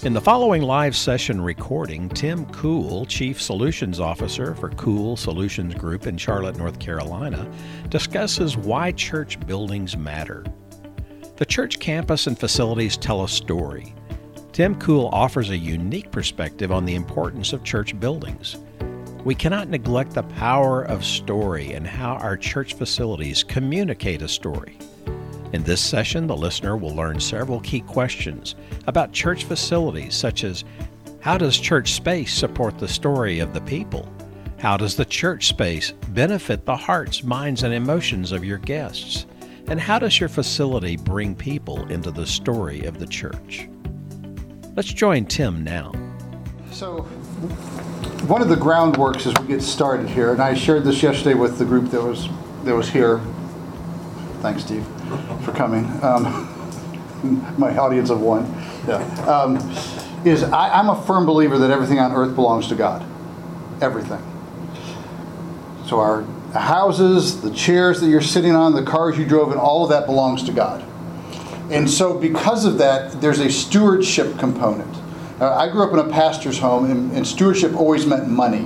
In the following live session recording, Tim Kuhl, Chief Solutions Officer for Kuhl Solutions Group in Charlotte, North Carolina, discusses why church buildings matter. The church campus and facilities tell a story. Tim Kuhl offers a unique perspective on the importance of church buildings. We cannot neglect the power of story and how our church facilities communicate a story. In this session, the listener will learn several key questions about church facilities, such as how does church space support the story of the people? How does the church space benefit the hearts, minds, and emotions of your guests? And how does your facility bring people into the story of the church? Let's join Tim now. So, one of the groundworks as we get started here, and I shared this yesterday with the group that was here. Thanks, Steve, for coming. My audience of one. Yeah. Is I'm a firm believer that everything on earth belongs to God. Everything. So our houses, the chairs that you're sitting on, the cars you drove in, all of that belongs to God. And so because of that, there's a stewardship component. I grew up in a pastor's home, and stewardship always meant money.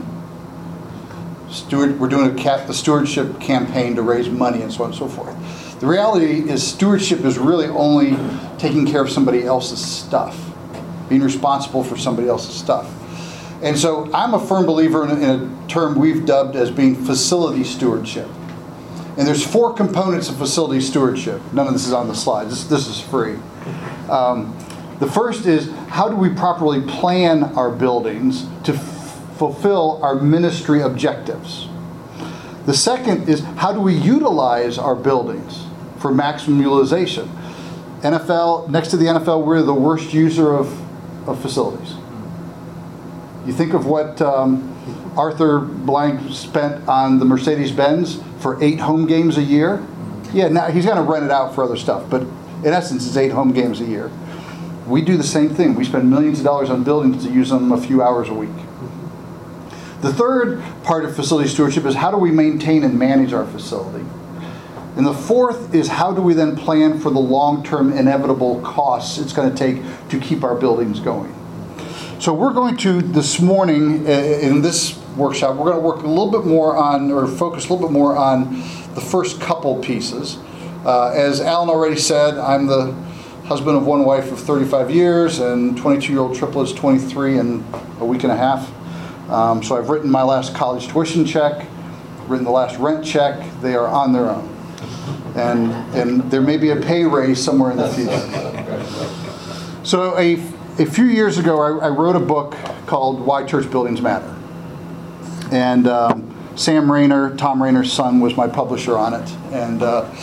We're doing the stewardship campaign to raise money and so on and so forth. The reality is stewardship is really only taking care of somebody else's stuff, being responsible for somebody else's stuff. And so I'm a firm believer in a term we've dubbed as being facility stewardship. And there's 4 components of facility stewardship. None of this is on the slide. This is free. The first is, how do we properly plan our buildings to fulfill our ministry objectives? The second is, how do we utilize our buildings for maximum utilization? NFL, next to the NFL, we're the worst user of facilities. You think of what Arthur Blank spent on the Mercedes-Benz for 8 home games a year. Yeah, now he's going to rent it out for other stuff, but in essence, it's 8 home games a year. We do the same thing. We spend millions of dollars on buildings to use them a few hours a week. The third part of facility stewardship is, how do we maintain and manage our facility? And the fourth is, how do we then plan for the long-term inevitable costs it's going to take to keep our buildings going? So we're going to, this morning, in this workshop, we're going to work a little bit more on, or focus a little bit more on the first couple pieces. As Alan already said, I'm the husband of one wife of 35 years and 22-year-old triplets, 23 in a week and a half. So I've written my last college tuition check, written the last rent check. They are on their own. And there may be a pay raise somewhere in the future. So a few years ago, I wrote a book called Why Church Buildings Matter. And Sam Rainer, Tom Rainer's son, was my publisher on it. And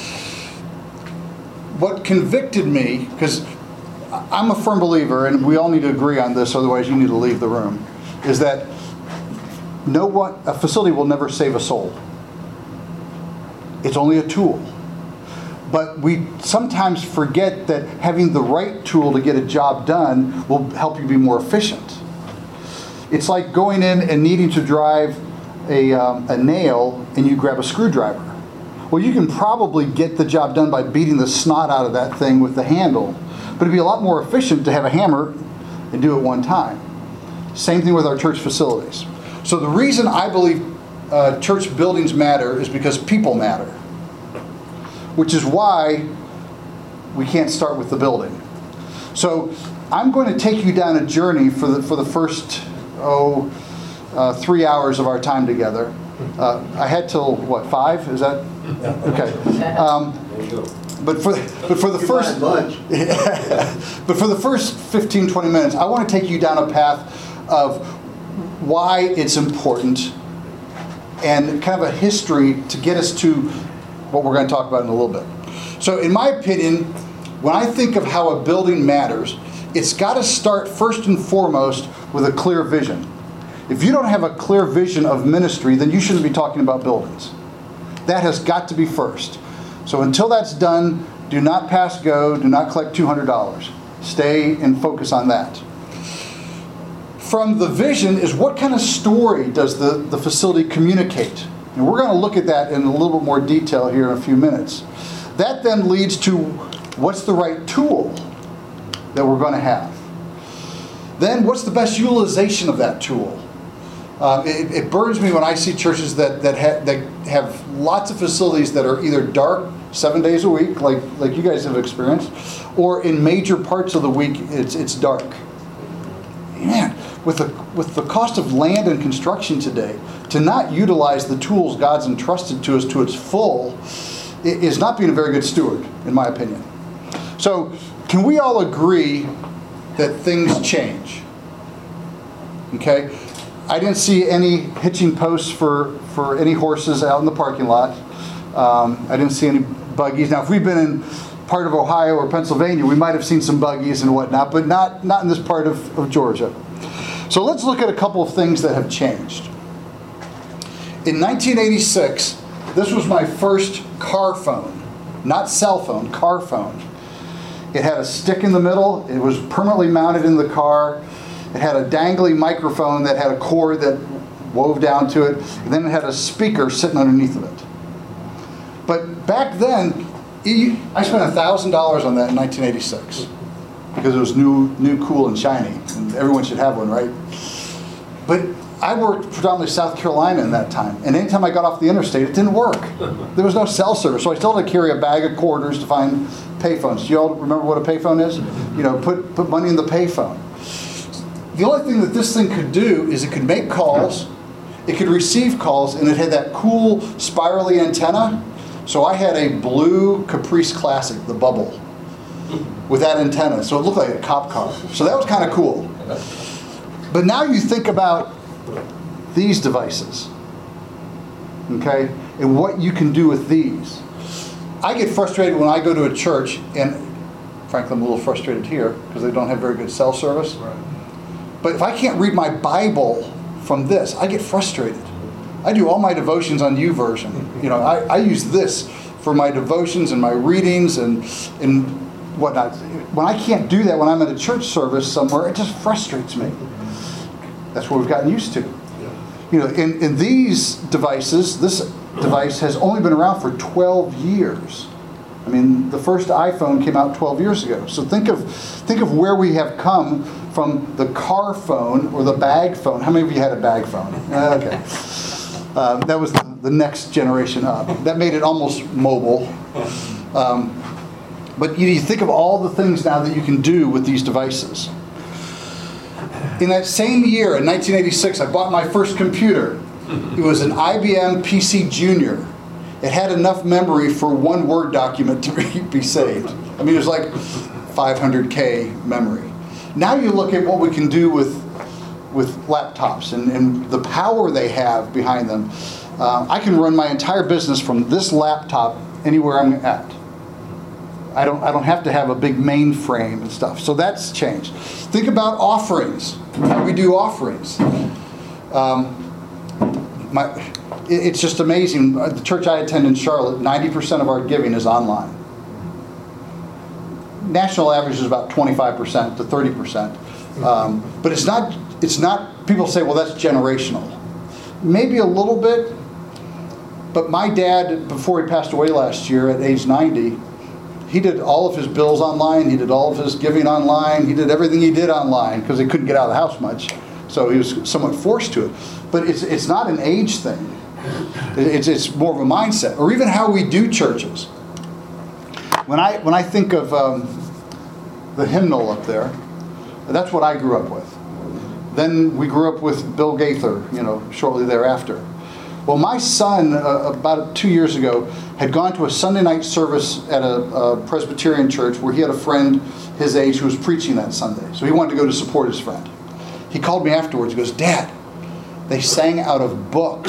what convicted me, because I'm a firm believer, and we all need to agree on this, otherwise you need to leave the room, is that a facility will never save a soul. It's only a tool. But we sometimes forget that having the right tool to get a job done will help you be more efficient. It's like going in and needing to drive a nail, and you grab a screwdriver. Well, you can probably get the job done by beating the snot out of that thing with the handle. But it'd be a lot more efficient to have a hammer and do it one time. Same thing with our church facilities. So the reason I believe church buildings matter is because people matter. Which is why we can't start with the building. So I'm going to take you down a journey for the first 3 hours of our time together. I had till what, 5? Is that okay? But for the first but for the first 15-20 minutes, I want to take you down a path of why it's important and kind of a history to get us to what we're going to talk about in a little bit. So in my opinion, when I think of how a building matters, it's got to start first and foremost with a clear vision. If you don't have a clear vision of ministry, then you shouldn't be talking about buildings. That has got to be first. So until that's done, do not pass go, do not collect $200. Stay and focus on that. From the vision is, what kind of story does the facility communicate? And we're going to look at that in a little bit more detail here in a few minutes. That then leads to, what's the right tool that we're going to have? then what's the best utilization of that tool? It burns me when I see churches that have lots of facilities that are either dark 7 days a week, like you guys have experienced, or in major parts of the week it's dark. Man, with the cost of land and construction today, to not utilize the tools God's entrusted to us to its full is not being a very good steward, in my opinion. So, can we all agree that things change? Okay? I didn't see any hitching posts for any horses out in the parking lot. I didn't see any buggies. Now, if we've been in part of Ohio or Pennsylvania, we might have seen some buggies and whatnot, but not in this part of Georgia. So let's look at a couple of things that have changed. In 1986, this was my first car phone. Not cell phone, car phone. It had a stick in the middle. It was permanently mounted in the car. It had a dangly microphone that had a cord that wove down to it. And then it had a speaker sitting underneath of it. But back then, I spent $1,000 on that in 1986 because it was new, cool, and shiny, and everyone should have one, right? But I worked predominantly South Carolina in that time, and anytime I got off the interstate, it didn't work. There was no cell service, so I still had to carry a bag of quarters to find payphones. Do you all remember what a payphone is? You know, put money in the payphone. The only thing that this thing could do is it could make calls, it could receive calls, and it had that cool spirally antenna. So I had a blue Caprice Classic, the Bubble, with that antenna. So it looked like a cop car. So that was kind of cool. But now you think about these devices, okay, and what you can do with these. I get frustrated when I go to a church, and frankly I'm a little frustrated here because they don't have very good cell service. Right. But if I can't read my Bible from this, I get frustrated. I do all my devotions on YouVersion. You know, I use this for my devotions and my readings and whatnot. When I can't do that when I'm at a church service somewhere, it just frustrates me. That's what we've gotten used to. You know, in these devices, this device has only been around for 12 years. I mean, the first iPhone came out 12 years ago. So think of where we have come from the car phone or the bag phone. How many of you had a bag phone? Okay. That was the next generation up. That made it almost mobile. But you think of all the things now that you can do with these devices. In that same year, in 1986, I bought my first computer. It was an IBM PC Junior. It had enough memory for one Word document to be saved. I mean, it was like 500K memory. Now you look at what we can do with laptops and the power they have behind them. I can run my entire business from this laptop anywhere I'm at. I don't have to have a big mainframe and stuff. So that's changed. Think about offerings. How we do offerings. It's just amazing. The church I attend in Charlotte, 90% of our giving is online. National average is about 25% to 30%. But it's not, people say, well, that's generational. Maybe a little bit. But my dad, before he passed away last year at age 90, he did all of his bills online. He did all of his giving online. He did everything he did online because he couldn't get out of the house much. So he was somewhat forced to it. But it's not an age thing. It's more of a mindset. Or even how we do churches. When I think of the hymnal up there, that's what I grew up with. Then we grew up with Bill Gaither, shortly thereafter. Well, my son, about 2 years ago, had gone to a Sunday night service at a Presbyterian church where he had a friend his age who was preaching that Sunday. So he wanted to go to support his friend. He called me afterwards. He goes, "Dad, they sang out of books."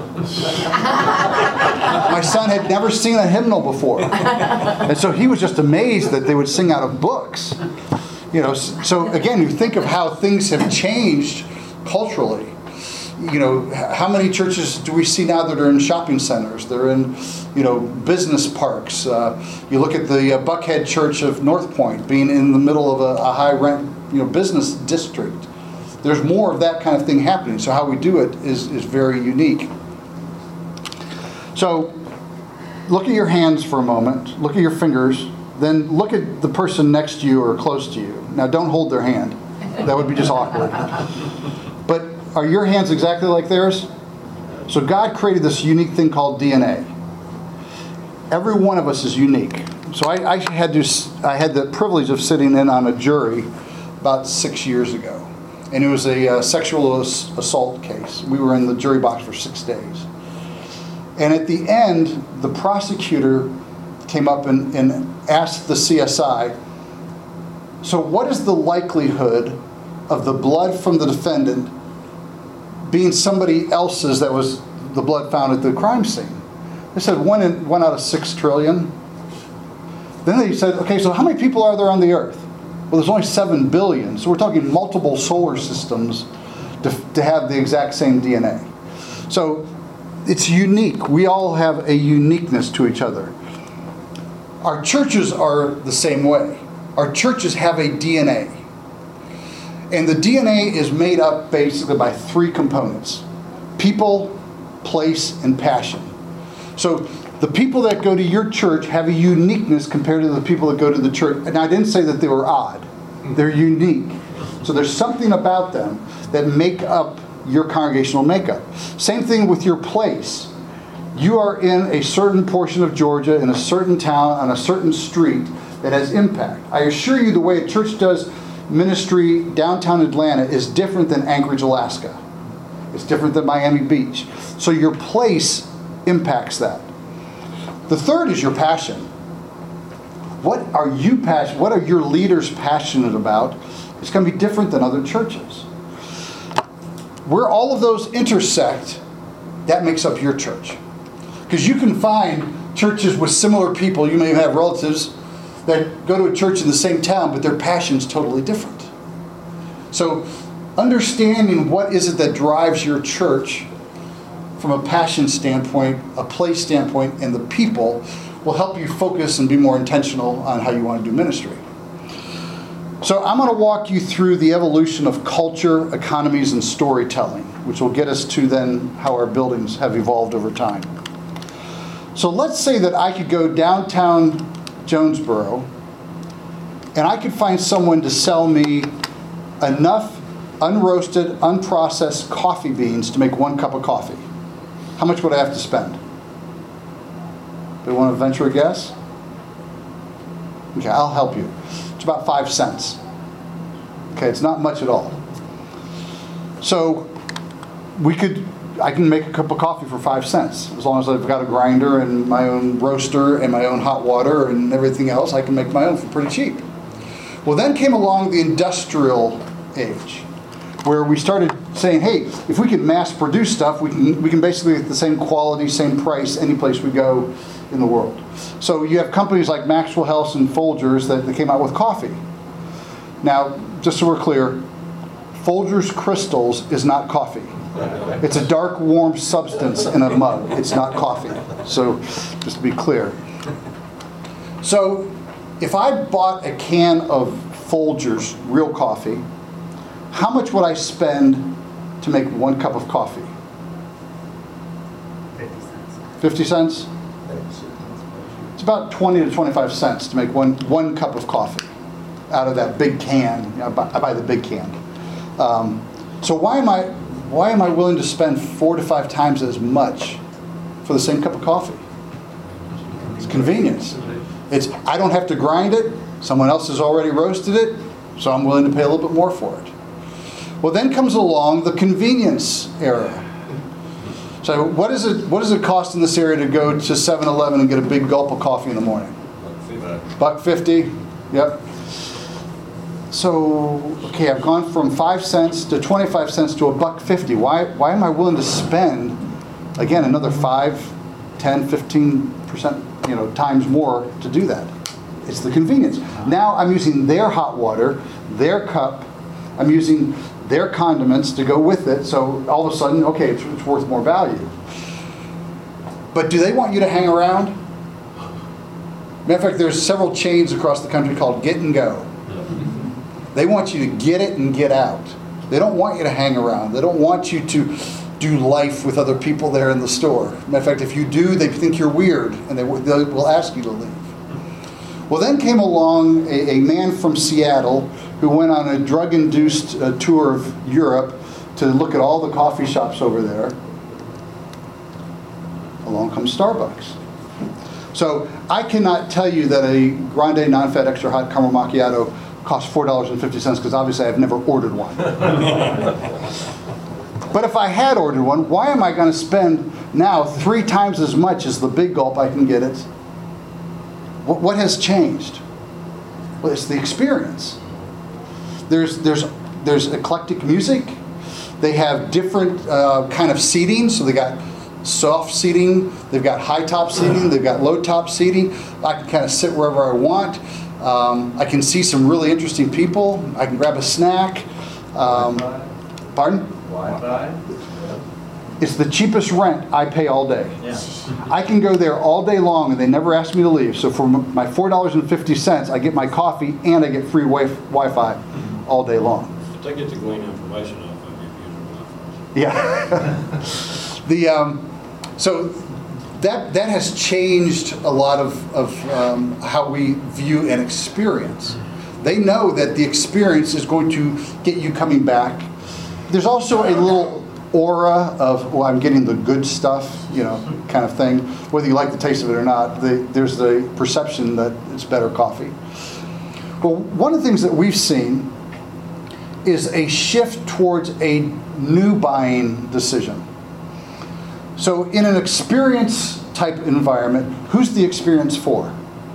My son had never seen a hymnal before. And so he was just amazed that they would sing out of books. So again, you think of how things have changed culturally. How many churches do we see now that are in shopping centers? They're in, business parks. You look at the Buckhead Church of North Point being in the middle of a high rent, business district. There's more of that kind of thing happening. So how we do it is very unique. So look at your hands for a moment. Look at your fingers. Then look at the person next to you or close to you. Now don't hold their hand. That would be just awkward. But are your hands exactly like theirs? So God created this unique thing called DNA. Every one of us is unique. So I had the privilege of sitting in on a jury about 6 years ago. And it was a sexual assault case. We were in the jury box for 6 days. And at the end, the prosecutor came up and asked the CSI, so what is the likelihood of the blood from the defendant being somebody else's that was the blood found at the crime scene? They said 1 out of 6 trillion. Then they said, okay, so how many people are there on the earth? Well, there's only 7 billion. So we're talking multiple solar systems to have the exact same DNA. So it's unique. We all have a uniqueness to each other. Our churches are the same way. Our churches have a DNA. And the DNA is made up basically by 3 components: people, place, and passion. So the people that go to your church have a uniqueness compared to the people that go to the church. And I didn't say that they were odd. They're unique. So there's something about them that make up your congregational makeup. Same thing with your place. You are in a certain portion of Georgia, in a certain town, on a certain street that has impact. I assure you the way a church does ministry downtown Atlanta is different than Anchorage, Alaska. It's different than Miami Beach. So your place impacts that. The third is your passion. What are you passionate? What are your leaders passionate about? It's going to be different than other churches. Where all of those intersect, that makes up your church. Because you can find churches with similar people. You may have relatives that go to a church in the same town, but their passion's totally different. So understanding what is it that drives your church from a passion standpoint, a place standpoint, and the people will help you focus and be more intentional on how you want to do ministry. So I'm going to walk you through the evolution of culture, economies, and storytelling, which will get us to then how our buildings have evolved over time. So let's say that I could go downtown Jonesboro and I could find someone to sell me enough unroasted, unprocessed coffee beans to make 1 cup of coffee. How much would I have to spend? Do you want to venture a guess? Okay, I'll help you. It's about 5 cents. Okay, it's not much at all. So I can make a cup of coffee for 5 cents. As long as I've got a grinder and my own roaster and my own hot water and everything else, I can make my own for pretty cheap. Well, then came along the industrial age, where we started saying, hey, if we can mass produce stuff, we can basically get the same quality, same price any place we go in the world. So you have companies like Maxwell House and Folgers that came out with coffee. Now, just so we're clear, Folgers Crystals is not coffee. It's a dark, warm substance in a mug. It's not coffee. So just to be clear. So if I bought a can of Folgers real coffee, how much would I spend to make 1 cup of coffee? 50 cents? It's about 20 to 25 cents to make one cup of coffee out of that big can. I buy the big can. So why am I willing to spend 4 to 5 times as much for the same cup of coffee? It's convenience. I don't have to grind it. Someone else has already roasted it, so I'm willing to pay a little bit more for it. Well, then comes along the convenience era. So what does it cost in this area to go to 7-Eleven and get a big gulp of coffee in the morning? $1.50. Yep. So, okay, I've gone from 5 cents to 25 cents to $1.50. Why am I willing to spend, again, another 5, 10, 15%, times more to do that? It's the convenience. Now I'm using their hot water, their cup. I'm using their condiments to go with it. So all of a sudden, okay, it's worth more value. But do they want you to hang around? Matter of fact, there's several chains across the country called Get and Go. They want you to get it and get out. They don't want you to hang around. They don't want you to do life with other people there in the store. Matter of fact, if you do, they think you're weird, and they will ask you to leave. Well, then came along a man from Seattle who went on a drug-induced tour of Europe to look at all the coffee shops over there. Along comes Starbucks. So I cannot tell you that a grande non-fat extra hot caramel macchiato costs $4.50 because obviously I've never ordered one. But if I had ordered one, why am I going to spend now 3 times as much as the Big Gulp I can get it? What has changed? Well, it's the experience. There's eclectic music. They have different kind of seating. So they got soft seating, they've got high top seating, they've got low top seating. I can kind of sit wherever I want. I can see some really interesting people. I can grab a snack. Pardon? Wi-Fi? It's the cheapest rent I pay all day. Yeah. I can go there all day long and they never ask me to leave. So for my $4.50, I get my coffee and I get free Wi-Fi all day long. They get to glean information off of you using Wi-Fi. Yeah. So that has changed a lot of how we view an experience. They know that the experience is going to get you coming back. There's also a little aura of, well, I'm getting the good stuff, kind of thing. Whether you like the taste of it or not, there's the perception that it's better coffee. Well, one of the things that we've seen is a shift towards a new buying decision. So in an experience type environment, who's the experience for?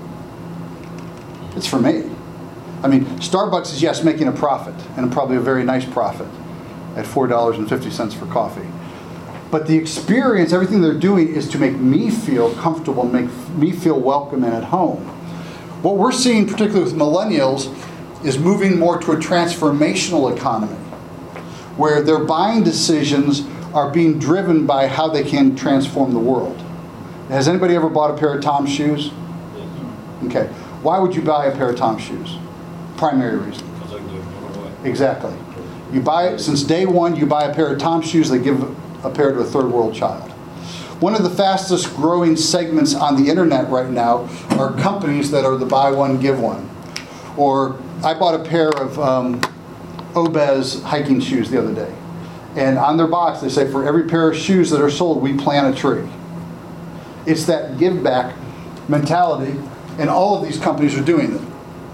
It's for me. I mean, Starbucks is, yes, making a profit, and probably a very nice profit at $4.50 for coffee. But the experience, everything they're doing is to make me feel comfortable, make me feel welcome and at home. What we're seeing, particularly with millennials, is moving more to a transformational economy, where their buying decisions are being driven by how they can transform the world. Has anybody ever bought a pair of Tom's shoes? Okay. Why would you buy a pair of Tom's shoes? Primary reason. Because they can give it away. Exactly. You buy it, since day one, you buy a pair of Tom's shoes, they give a pair to a third world child. One of the fastest growing segments on the internet right now are companies that are the buy one, give one. Or I bought a pair of Obez hiking shoes the other day. And on their box, they say, for every pair of shoes that are sold, we plant a tree. It's that give back mentality, and all of these companies are doing it.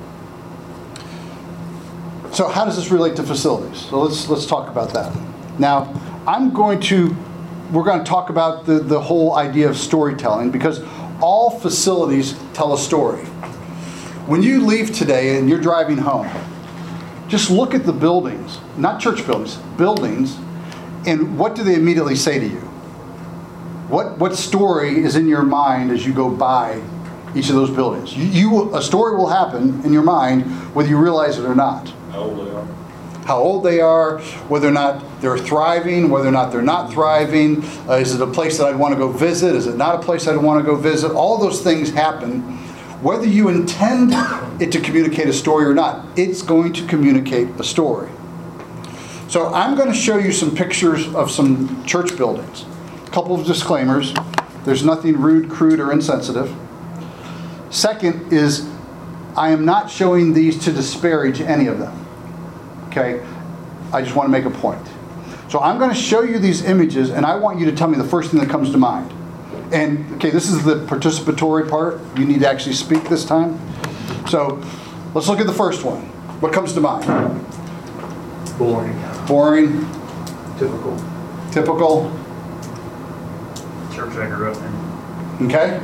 So how does this relate to facilities? So let's talk about that. Now, we're going to talk about the whole idea of storytelling, because all facilities tell a story. When you leave today and you're driving home, just look at the buildings, not church buildings, buildings, and what do they immediately say to you? What story is in your mind as you go by each of those buildings? A story will happen in your mind whether you realize it or not. How old they are. How old they are, whether or not they're thriving, whether or not they're not thriving. Is it a place that I'd want to go visit? Is it not a place I'd want to go visit? All those things happen. Whether you intend it to communicate a story or not, it's going to communicate a story. So I'm going to show you some pictures of some church buildings. A couple of disclaimers. There's nothing rude, crude, or insensitive. Second is, I am not showing these to disparage any of them. Okay? I just want to make a point. So I'm going to show you these images, and I want you to tell me the first thing that comes to mind. And, okay, this is the participatory part. You need to actually speak this time. So let's look at the first one. What comes to mind? Boring. Boring. Typical. Typical. Church I grew up in. Okay?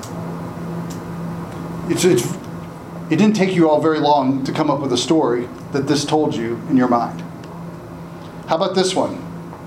It didn't take you all very long to come up with a story that this told you in your mind. How about this one?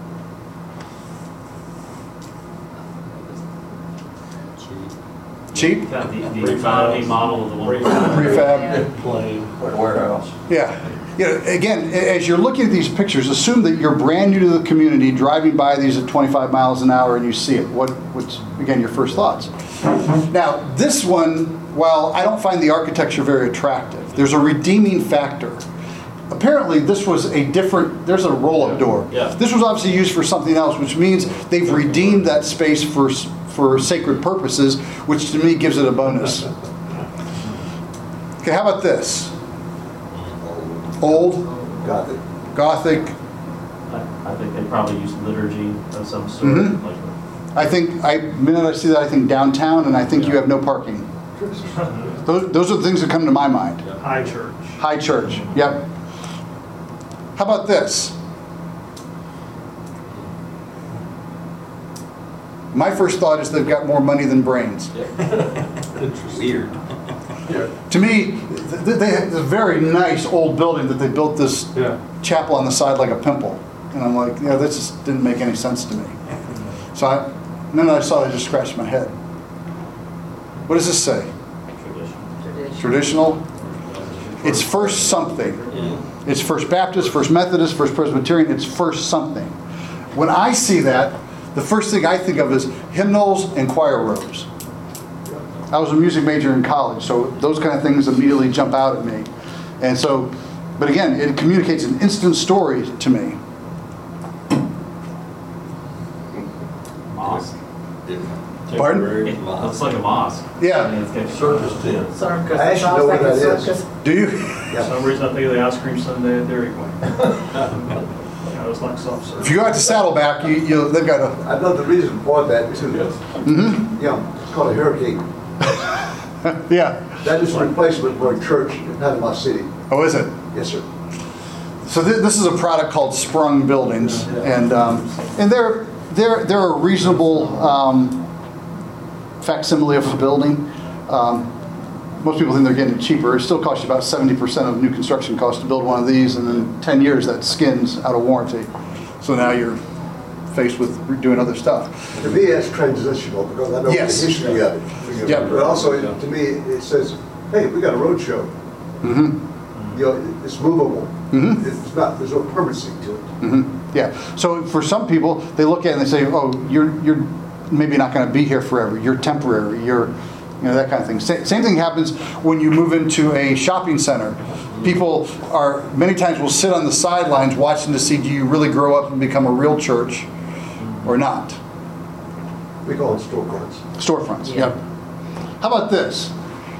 Cheap? The economy model of the one. Prefab? Plain. Warehouse. Yeah. Again, as you're looking at these pictures, assume that you're brand new to the community, driving by these at 25 miles an hour, and you see it. What's, again, your first thoughts? Now, this one, while I don't find the architecture very attractive, there's a redeeming factor. Apparently, this was there's a roll-up door. Yeah. This was obviously used for something else, which means they've redeemed that space for sacred purposes, which to me gives it a bonus. Okay, how about this? Old, Gothic. Gothic. I think they probably use liturgy of some sort. Mhm. Like, I think, minute I see that, I think downtown, and I think you have no parking. Those are the things that come to my mind. High church. High church, yep. How about this? My first thought is they've got more money than brains. Weird. To me, they have this very nice old building that they built this Yeah. chapel on the side like a pimple. And I'm like, yeah, this just didn't make any sense to me. So then I saw it, I just scratched my head. What does this say? Traditional? It's first something. It's First Baptist, First Methodist, First Presbyterian. It's first something. When I see that, the first thing I think of is hymnals and choir robes. I was a music major in college, so those kind of things immediately jump out at me. And so, but again, it communicates an instant story to me. mosque. Pardon? Temporary It mosque. looks like a mosque. Yeah. I mean, it's got Circus tent. Circus. I actually Sounds know like what a that is. circus. Do you? For some reason, I think of the ice cream sundae at Dairy Queen. Yeah, it was like soft serve. If you go out to Saddleback, they've got a. I know the reason for that too. Mm-hmm. Yeah, it's called a hurricane. Yeah. That is a replacement for a church in Panama City. Oh, is it? Yes, sir. So this is a product called Sprung Buildings, and they're a reasonable facsimile of a building. Most people think they're getting it cheaper. It still costs you about 70% of new construction costs to build one of these, and in 10 years that skins out of warranty. So now you're faced with doing other stuff. To me, that's transitional because I know Yes. the history of it. Yep. But also, to me, it says, hey, we got a road show. Mm-hmm. You know, it's movable. Mhm. It's not, there's no permanency to it. Mm-hmm. Yeah. So for some people, they look at it and they say, "Oh, you're maybe not going to be here forever. You're temporary. That kind of thing." Same thing happens when you move into a shopping center. People many times will sit on the sidelines watching to see, do you really grow up and become a real church or not? We call it storefronts. Storefronts. Yeah. Yep. How about this?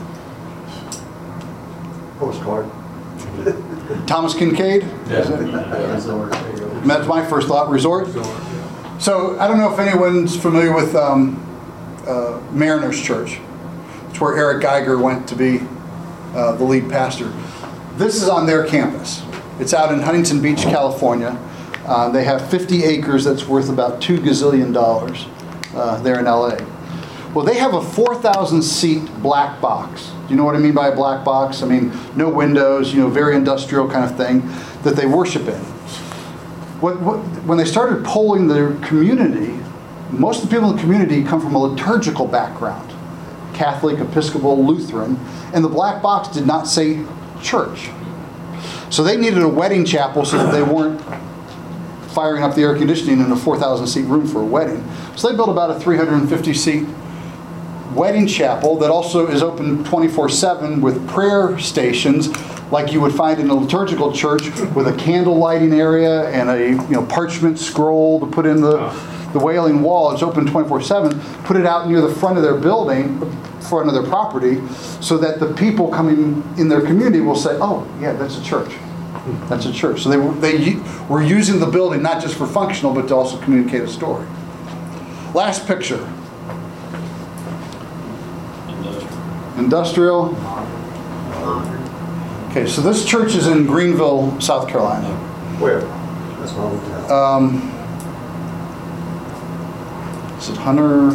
Postcard. Thomas Kincaid. Yeah, resort. That's my first thought. Resort. So I don't know if anyone's familiar with Mariners Church. It's where Eric Geiger went to be the lead pastor. This is on their campus. It's out in Huntington Beach, California. They have 50 acres that's worth about $2 gazillion there in LA. Well, they have a 4,000 seat black box. Do you know what I mean by a black box? I mean, no windows, very industrial kind of thing that they worship in. When they started polling their community, most of the people in the community come from a liturgical background, Catholic, Episcopal, Lutheran, and the black box did not say church. So they needed a wedding chapel so that they weren't firing up the air conditioning in a 4,000 seat room for a wedding. So they built about a 350 seat wedding chapel that also is open 24/7 with prayer stations like you would find in a liturgical church, with a candle lighting area and a parchment scroll to put in the Wailing Wall. It's open 24/7. Put it out near the front of their building, front of their property, so that the people coming in their community will say, "Oh, yeah, that's a church. That's a church." So they were using the building not just for functional, but to also communicate a story. Last picture. Industrial. Okay, so this church is in Greenville, South Carolina. Where? That's my hometown. Is it Hunter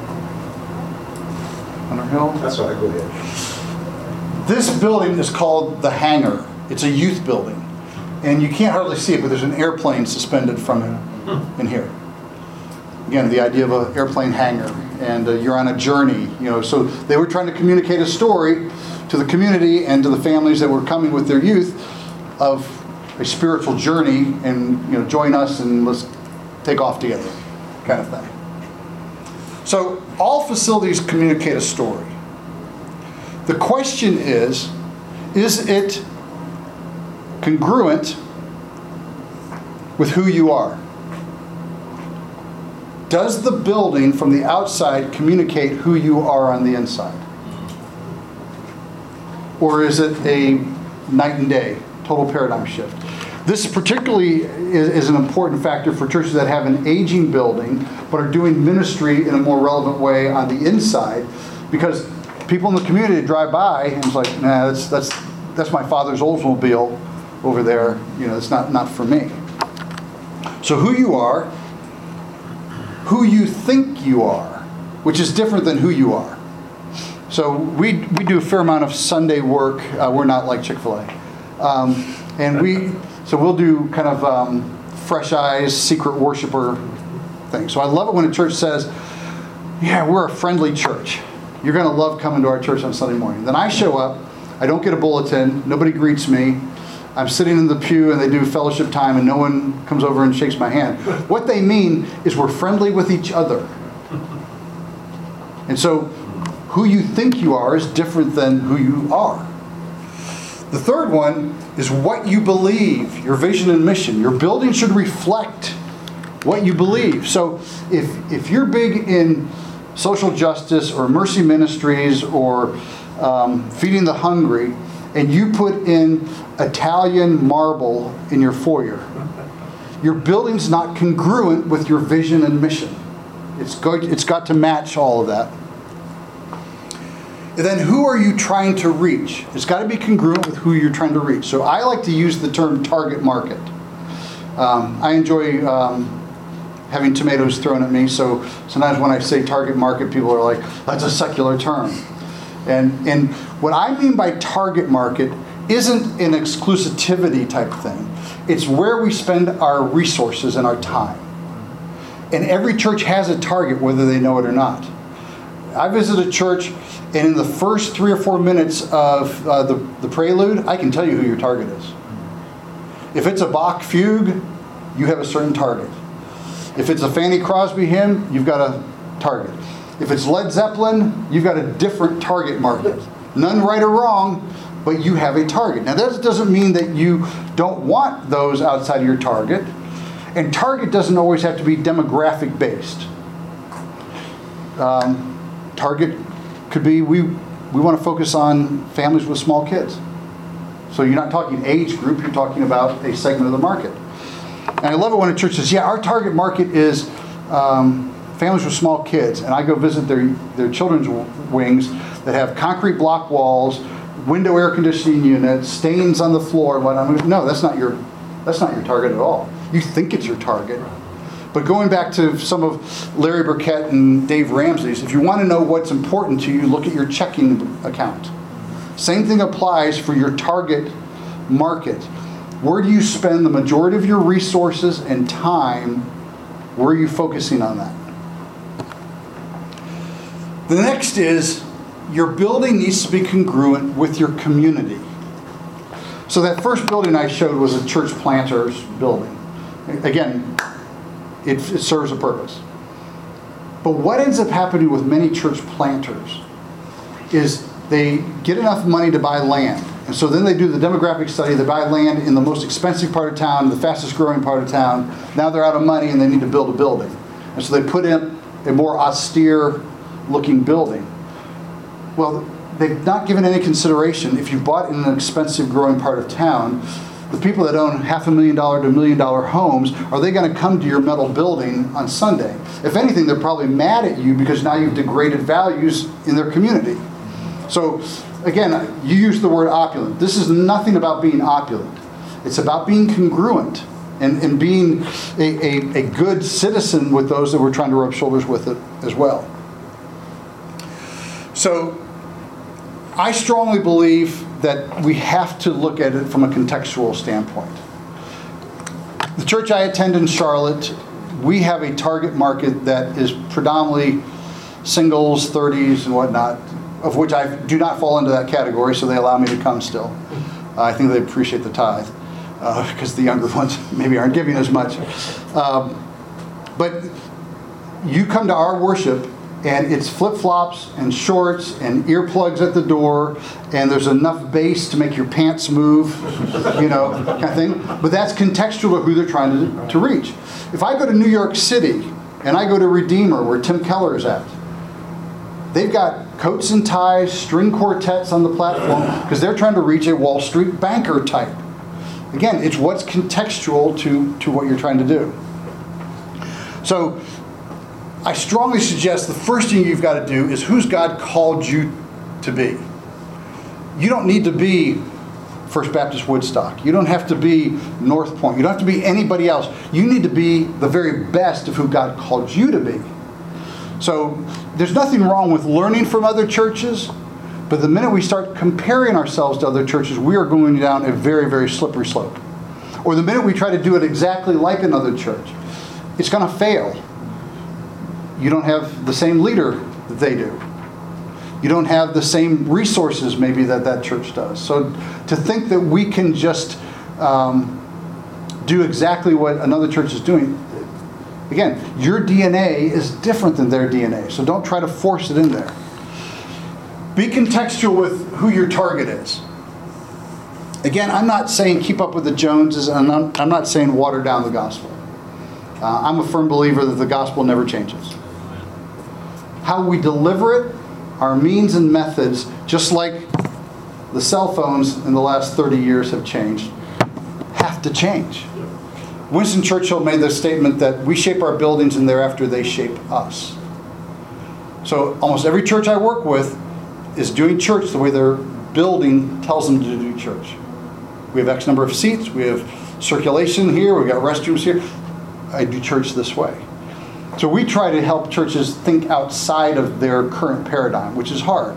Hill? That's why I go there. This building is called the Hangar. It's a youth building. And you can't hardly see it, but there's an airplane suspended from it in here. Again, the idea of an airplane hangar. And you're on a journey, So they were trying to communicate a story to the community and to the families that were coming with their youth of a spiritual journey, and join us and let's take off together, kind of thing. So all facilities communicate a story. The question is it congruent with who you are? Does the building from the outside communicate who you are on the inside? Or is it a night and day Total paradigm shift. This particularly is an important factor for churches that have an aging building but are doing ministry in a more relevant way on the inside, because people in the community drive by and it's like, nah, that's my father's Oldsmobile over there. You know, it's not for me. So who you are, who you think you are, which is different than who you are. So we do a fair amount of Sunday work. We're not like Chick-fil-A. So we'll do kind of fresh eyes, secret worshiper thing. So I love it when a church says, yeah, we're a friendly church. You're going to love coming to our church on Sunday morning. Then I show up. I don't get a bulletin. Nobody greets me. I'm sitting in the pew and they do fellowship time and no one comes over and shakes my hand. What they mean is we're friendly with each other. And so who you think you are is different than who you are. The third one is what you believe, your vision and mission. Your building should reflect what you believe. So if you're big in social justice or mercy ministries or feeding the hungry, and you put in Italian marble in your foyer, your building's not congruent with your vision and mission. It's got to match all of that. And then who are you trying to reach? It's got to be congruent with who you're trying to reach. So I like to use the term target market. I enjoy having tomatoes thrown at me, so sometimes when I say target market, people are like, that's a secular term. And what I mean by target market isn't an exclusivity type thing. It's where we spend our resources and our time. And every church has a target, whether they know it or not. I visit a church, and in the first 3 or 4 minutes of the prelude, I can tell you who your target is. If it's a Bach fugue, you have a certain target. If it's a Fanny Crosby hymn, you've got a target. If it's Led Zeppelin, you've got a different target market. None right or wrong, but you have a target. Now that doesn't mean that you don't want those outside of your target. And target doesn't always have to be demographic based. Target could be, we want to focus on families with small kids. So you're not talking age group, you're talking about a segment of the market. And I love it when a church says, yeah, our target market is families with small kids. And I go visit their children's wings that have concrete block walls, window air conditioning units, stains on the floor. No, that's not your target at all. You think it's your target. But going back to some of Larry Burkett and Dave Ramsey's, if you want to know what's important to you, look at your checking account. Same thing applies for your target market. Where do you spend the majority of your resources and time? Where are you focusing on that? The next is your building needs to be congruent with your community. So that first building I showed was a church planter's building. Again, it serves a purpose. But what ends up happening with many church planters is they get enough money to buy land. And so then they do the demographic study. They buy land in the most expensive part of town, the fastest growing part of town. Now they're out of money and they need to build a building. And so they put in a more austere looking building. Well, they've not given any consideration. If you bought in an expensive growing part of town, the people that own $500,000 to $1 million homes, are they going to come to your metal building on Sunday? If anything, they're probably mad at you because now you've degraded values in their community. So again, you use the word opulent. This is nothing about being opulent. It's about being congruent and being a good citizen with those that we're trying to rub shoulders with it as well. So I strongly believe that we have to look at it from a contextual standpoint. The church I attend in Charlotte, we have a target market that is predominantly singles, 30s, and whatnot, of which I do not fall into that category, so they allow me to come still. I think they appreciate the tithe, because the younger ones maybe aren't giving as much. But you come to our worship, and it's flip-flops and shorts and earplugs at the door, and there's enough bass to make your pants move, kind of thing. But that's contextual of who they're trying to reach. If I go to New York City, and I go to Redeemer, where Tim Keller is at, they've got coats and ties, string quartets on the platform, because they're trying to reach a Wall Street banker type. Again, it's what's contextual to what you're trying to do. So I strongly suggest the first thing you've got to do is who's God called you to be. You don't need to be First Baptist Woodstock. You don't have to be North Point. You don't have to be anybody else. You need to be the very best of who God called you to be. So there's nothing wrong with learning from other churches, but the minute we start comparing ourselves to other churches, we are going down a very, very slippery slope. Or the minute we try to do it exactly like another church, it's going to fail. You don't have the same leader that they do. You don't have the same resources maybe that church does. So to think that we can just do exactly what another church is doing, again, your DNA is different than their DNA. So don't try to force it in there. Be contextual with who your target is. Again, I'm not saying keep up with the Joneses, and I'm not saying water down the gospel. I'm a firm believer that the gospel never changes. How we deliver it, our means and methods, just like the cell phones in the last 30 years have changed, have to change. Winston Churchill made the statement that we shape our buildings and thereafter they shape us. So almost every church I work with is doing church the way their building tells them to do church. We have X number of seats, we have circulation here, we've got restrooms here. I do church this way. So we try to help churches think outside of their current paradigm, which is hard.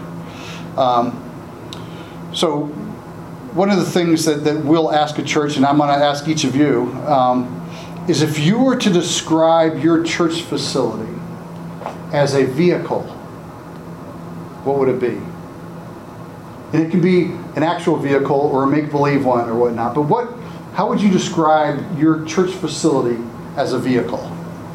So one of the things that we'll ask a church, and I'm going to ask each of you, is if you were to describe your church facility as a vehicle, what would it be? And it can be an actual vehicle or a make-believe one or whatnot, but how would you describe your church facility as a vehicle?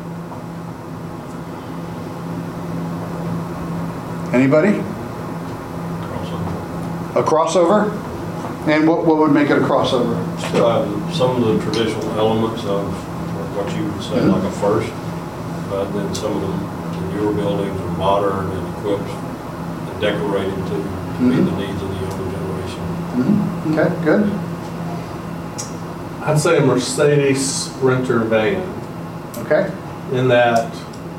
Anybody? Crossover. A crossover? And what would make it a crossover? Still have some of the traditional elements of what you would say like a first, but then some of the newer buildings are modern and equipped and decorated to meet the needs of the younger generation. Okay, good. I'd say a Mercedes Sprinter van. Okay. In that,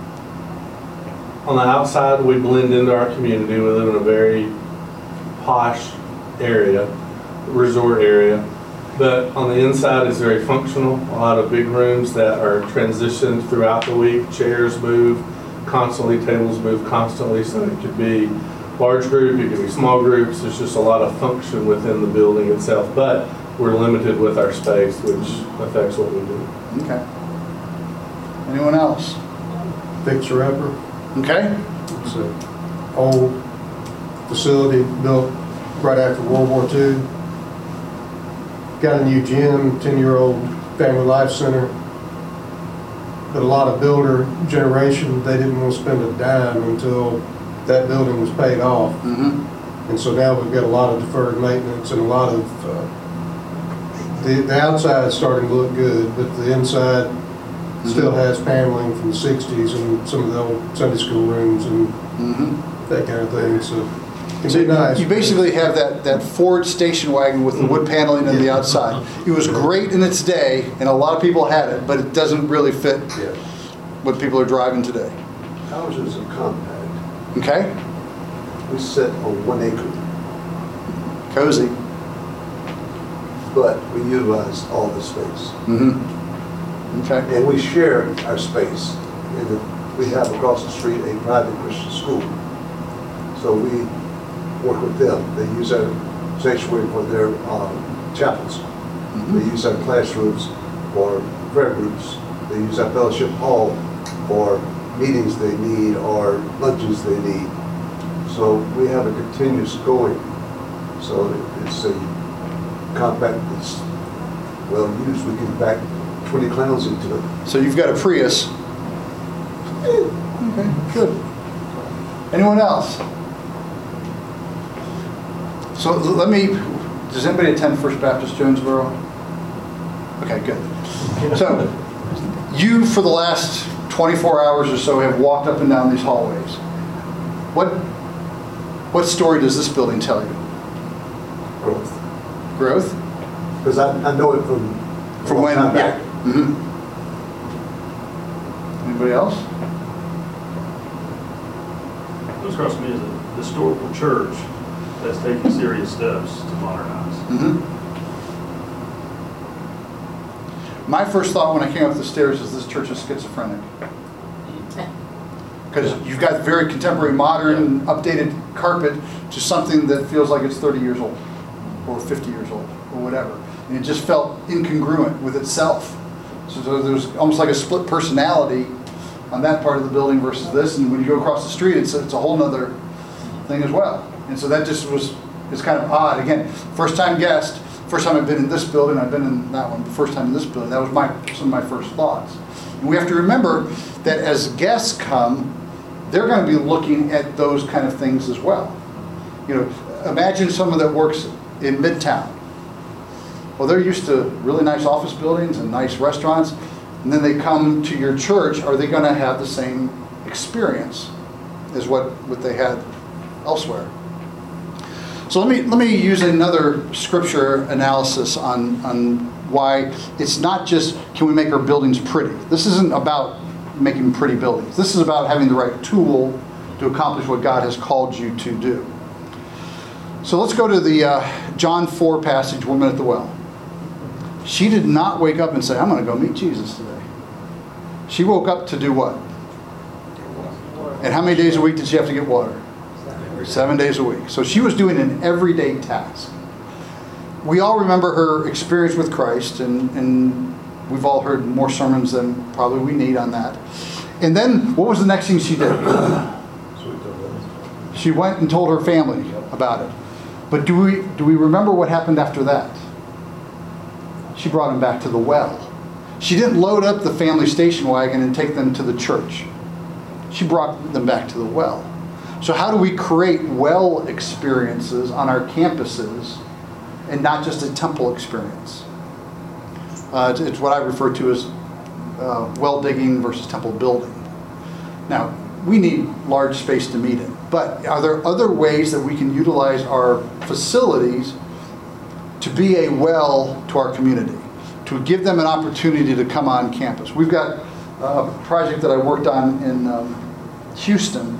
on the outside, we blend into our community. We live in a very posh area, resort area. But on the inside, it's very functional. A lot of big rooms that are transitioned throughout the week. Chairs move constantly, tables move constantly. So it could be large group, it could be small groups. There's just a lot of function within the building itself. But we're limited with our space, which affects what we do. Okay. Anyone else? Fixer Upper. Okay. It's an old facility built right after World War II. Got a new gym, 10-year-old Family Life Center. But a lot of builder generation, they didn't want to spend a dime until that building was paid off. And so now we've got a lot of deferred maintenance and a lot of, the outside is starting to look good, but the inside still has paneling from the 60s and some of the old Sunday school rooms and that kind of thing. So it's nice. You basically have that Ford station wagon with the wood paneling on the outside. It was great in its day, and a lot of people had it, but it doesn't really fit what people are driving today. Ours is a compact. Okay. We sit on 1 acre, Cozy. but we utilize all the space. Okay. And we share our space. We have across the street a private Christian school. So we work with them. They use our sanctuary for their chapels. They use our classrooms for prayer groups. They use our fellowship hall for meetings they need or lunches they need. So we have a continuous going. So it's a compact that's well used. We can back 20 clowns into it. So you've got a Prius. Okay, good. Anyone else? So does anybody attend First Baptist Jonesboro? Okay, good. So you, for the last 24 hours or so, have walked up and down these hallways. What story does this building tell you? Growth. Growth? Because I know it from a long when, time yeah. back. Mhm. Anybody else? What across me is a historical church that's taking serious steps to modernize. Mhm. My first thought when I came up the stairs is this church is schizophrenic. Because you've got very contemporary, modern, updated carpet to something that feels like it's 30 years old or 50 years old or whatever. And it just felt incongruent with itself. So there's almost like a split personality on that part of the building versus this. And when you go across the street, it's a whole nother thing as well. And so that just it's kind of odd. Again, first time guest, first time I've been in this building, I've been in that one, the first time in this building. That was some of my first thoughts. And we have to remember that as guests come, they're going to be looking at those kind of things as well. You know, imagine someone that works in Midtown. Well, they're used to really nice office buildings and nice restaurants, and then they come to your church. Are they going to have the same experience as what they had elsewhere? So let me use another scripture analysis on why it's not just can we make our buildings pretty. This isn't about making pretty buildings. This is about having the right tool to accomplish what God has called you to do. So let's go to the John 4 passage, woman at the well. She did not wake up and say, I'm going to go meet Jesus today. She woke up to do what? And how many days a week did she have to get water? 7 days a week. So she was doing an everyday task. We all remember her experience with Christ, and we've all heard more sermons than probably we need on that. And then, what was the next thing she did? She went and told her family about it. But do we remember what happened after that? She brought them back to the well. She didn't load up the family station wagon and take them to the church. She brought them back to the well. So how do we create well experiences on our campuses and not just a temple experience? It's what I refer to as well digging versus temple building. Now, we need large space to meet in, but are there other ways that we can utilize our facilities to be a well to our community, to give them an opportunity to come on campus? We've got a project that I worked on in Houston.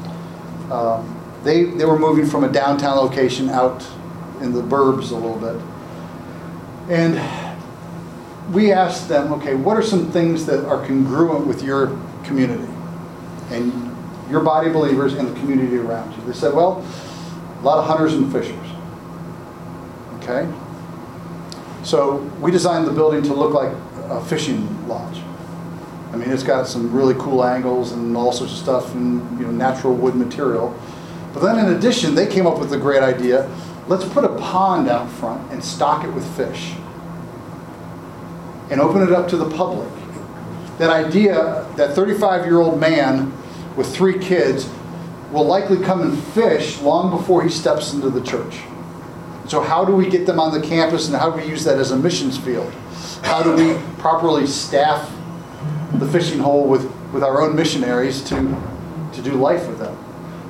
They were moving from a downtown location out in the burbs a little bit. And we asked them, okay, what are some things that are congruent with your community and your body of believers and the community around you? They said, well, a lot of hunters and fishers. Okay? So we designed the building to look like a fishing lodge. I mean, it's got some really cool angles and all sorts of stuff and natural wood material. But then in addition, they came up with the great idea, let's put a pond out front and stock it with fish and open it up to the public. That idea, that 35-year-old man with 3 kids will likely come and fish long before he steps into the church. So how do we get them on the campus, and how do we use that as a missions field? How do we properly staff the fishing hole with our own missionaries to do life with them?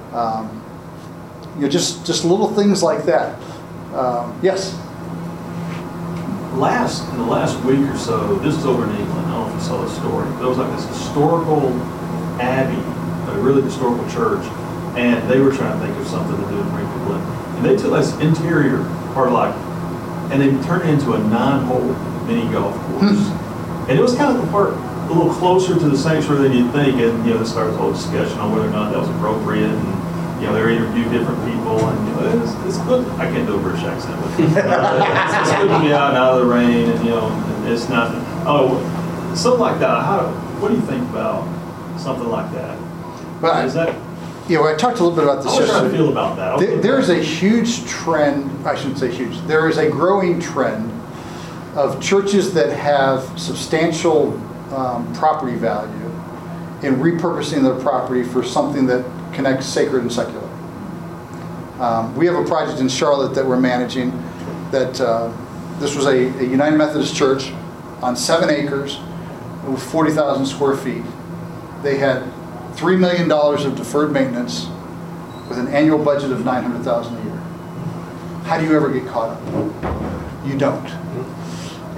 Just little things like that. Yes? In the last week or so, this is over in England, I don't know if you saw the story, there was like this historical abbey, a really historical church, and they were trying to think of something to do and bring people in. And they took this interior part of and they turned it into a 9-hole mini golf course. And it was kind of the part a little closer to the sanctuary than you'd think, and there started a whole discussion on whether or not that was appropriate, and they interviewed different people, and it's good. I can't do a British accent, but it's good to be out of the rain, and and it's not. Something like that. What do you think about something like that? Well, is that? Yeah, well, I talked a little bit about this yesterday. How do you feel about that? There's a huge trend, I shouldn't say huge, there is a growing trend of churches that have substantial property value in repurposing their property for something that connects sacred and secular. We have a project in Charlotte that we're managing that this was a United Methodist church on 7 acres with 40,000 square feet. They had $3 million of deferred maintenance with an annual budget of $900,000 a year. How do you ever get caught up? You don't.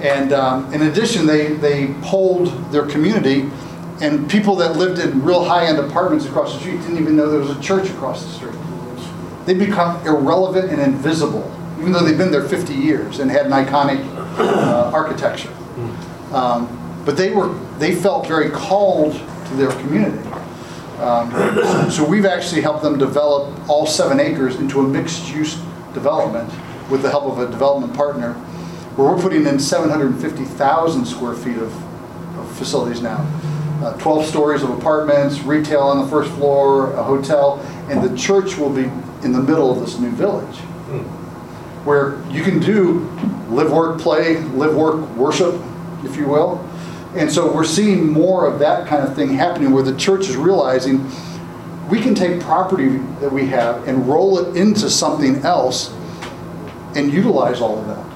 And in addition, they polled their community, and people that lived in real high-end apartments across the street didn't even know there was a church across the street. They become irrelevant and invisible, even though they've been there 50 years and had an iconic architecture. But they felt very called to their community. So we've actually helped them develop all 7 acres into a mixed-use development with the help of a development partner, where we're putting in 750,000 square feet of facilities now. 12 stories of apartments, retail on the first floor, a hotel, and the church will be in the middle of this new village, where you can do live, work, play, live, work, worship, if you will. And so we're seeing more of that kind of thing happening, where the church is realizing we can take property that we have and roll it into something else and utilize all of that.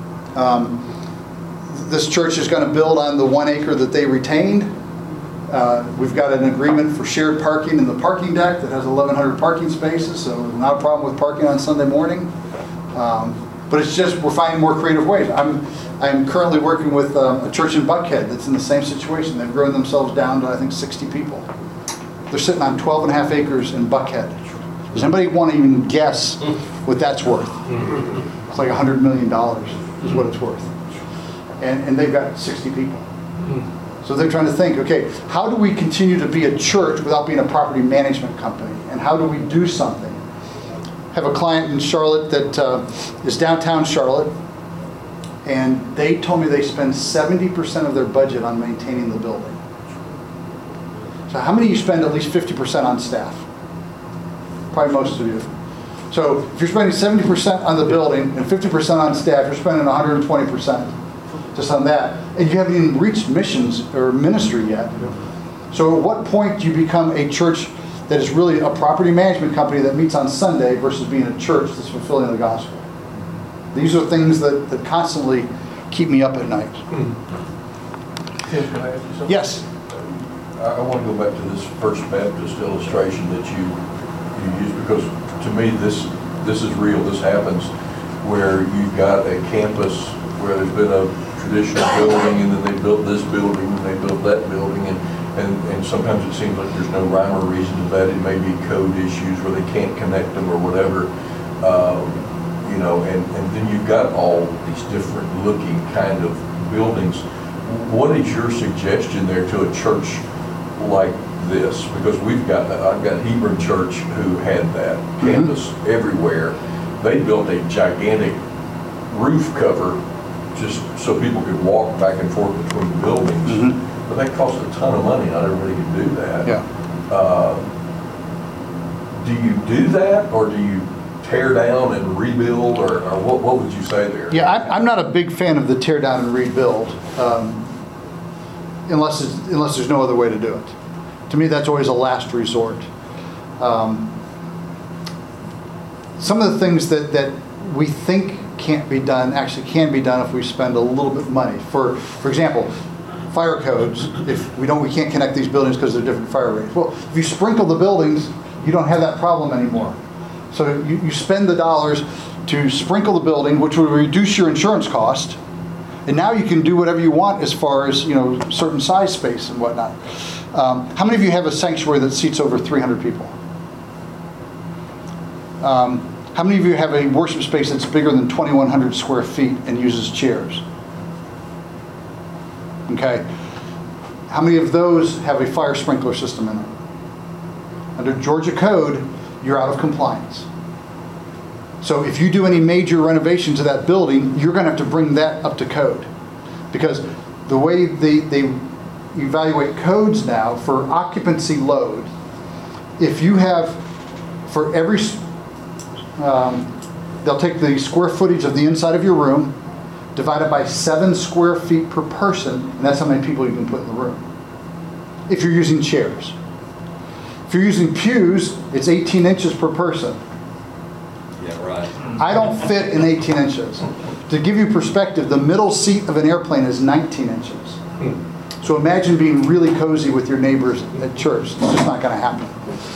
This church is going to build on the 1 acre that they retained. We've got an agreement for shared parking in the parking deck that has 1,100 parking spaces, so not a problem with parking on Sunday morning. But it's just, we're finding more creative ways. I'm currently working with a church in Buckhead that's in the same situation. They've grown themselves down to, I think, 60 people. They're sitting on 12.5 acres in Buckhead. Does anybody want to even guess what that's worth? It's like $100 million is what it's worth. And they've got 60 people. So they're trying to think, okay, how do we continue to be a church without being a property management company? And how do we do something? I have a client in Charlotte that is downtown Charlotte, and they told me they spend 70% of their budget on maintaining the building. So how many of you spend at least 50% on staff? Probably most of you. So if you're spending 70% on the building and 50% on staff, you're spending 120% just on that. And you haven't even reached missions or ministry yet. So at what point do you become a church that is really a property management company that meets on Sunday versus being a church that's fulfilling the gospel? These are things that constantly keep me up at night. Tim, can I ask you something? Yes. I want to go back to this First Baptist illustration that you used, because to me this is real. This happens where you've got a campus where there's been a traditional building, and then they built this building, and they built that building, and sometimes it seems like there's no rhyme or reason to that. It may be code issues where they can't connect them or whatever, you know, and then you've got all these different looking kind of buildings. What is your suggestion there to a church like this? Because I've got Hebron Church who had that campus everywhere. They built a gigantic roof cover just so people could walk back and forth between the buildings. But that cost a ton of money. Not everybody could do that. Yeah. Do you do that, or do you tear down and rebuild, or what would you say there? Yeah, I'm not a big fan of the tear down and rebuild, unless there's no other way to do it. To me, that's always a last resort. Some of the things that we think can't be done actually can be done if we spend a little bit of money. For example, fire codes. If we can't connect these buildings because they're different fire rates. Well, if you sprinkle the buildings, you don't have that problem anymore. So you spend the dollars to sprinkle the building, which will reduce your insurance cost, and now you can do whatever you want as far as, you know, certain size space and whatnot. How many of you have a sanctuary that seats over 300 people? How many of you have a worship space that's bigger than 2,100 square feet and uses chairs? Okay. How many of those have a fire sprinkler system in them? Under Georgia code, you're out of compliance. So if you do any major renovation to that building, you're going to have to bring that up to code. Because the way they evaluate codes now for occupancy load, if you have, for every, they'll take the square footage of the inside of your room, divided by 7 square feet per person, and that's how many people you can put in the room. If you're using chairs. If you're using pews, it's 18 inches per person. Yeah, right. I don't fit in 18 inches. To give you perspective, the middle seat of an airplane is 19 inches. So imagine being really cozy with your neighbors at church. It's just not going to happen.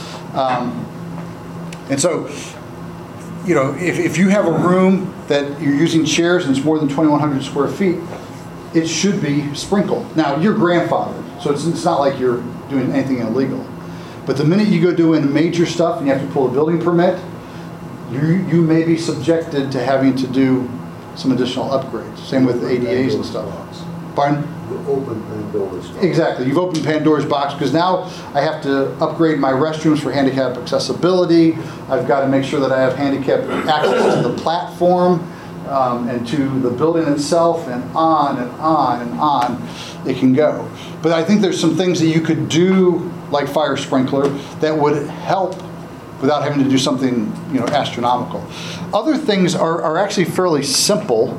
And so, you know, if you have a room that you're using chairs and it's more than 2,100 square feet, it should be sprinkled. Now, you're grandfathered, so it's not like you're doing anything illegal. But the minute you go doing major stuff and you have to pull a building permit, you may be subjected to having to do some additional upgrades. Same with ADAs and stuff. Pardon? You open Pandora's box. Exactly. You've opened Pandora's box because now I have to upgrade my restrooms for handicap accessibility. I've got to make sure that I have handicap access to the platform and to the building itself, and on and on and on it can go. But I think there's some things that you could do, like fire sprinkler, that would help without having to do something, astronomical. Other things are actually fairly simple.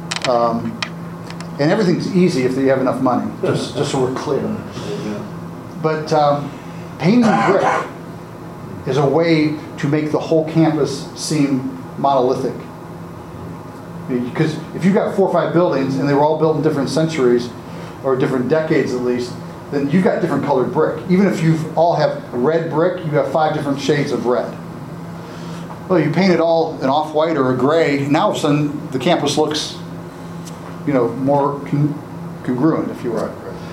And everything's easy if you have enough money, just so we're clear. But painting brick is a way to make the whole campus seem monolithic. Because if you've got 4 or 5 buildings and they were all built in different centuries, or different decades at least, then you've got different colored brick. Even if you all have red brick, you have 5 different shades of red. Well, you paint it all an off-white or a gray, now all of a sudden the campus looks more congruent, if you will.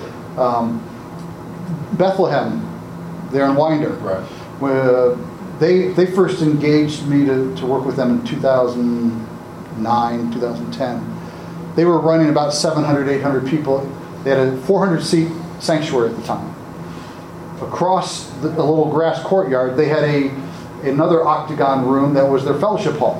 Bethlehem, there in Winder. Right. Where they first engaged me to work with them in 2009, 2010. They were running about 700, 800 people. They had a 400-seat sanctuary at the time. Across a little grass courtyard, they had another octagon room that was their fellowship hall.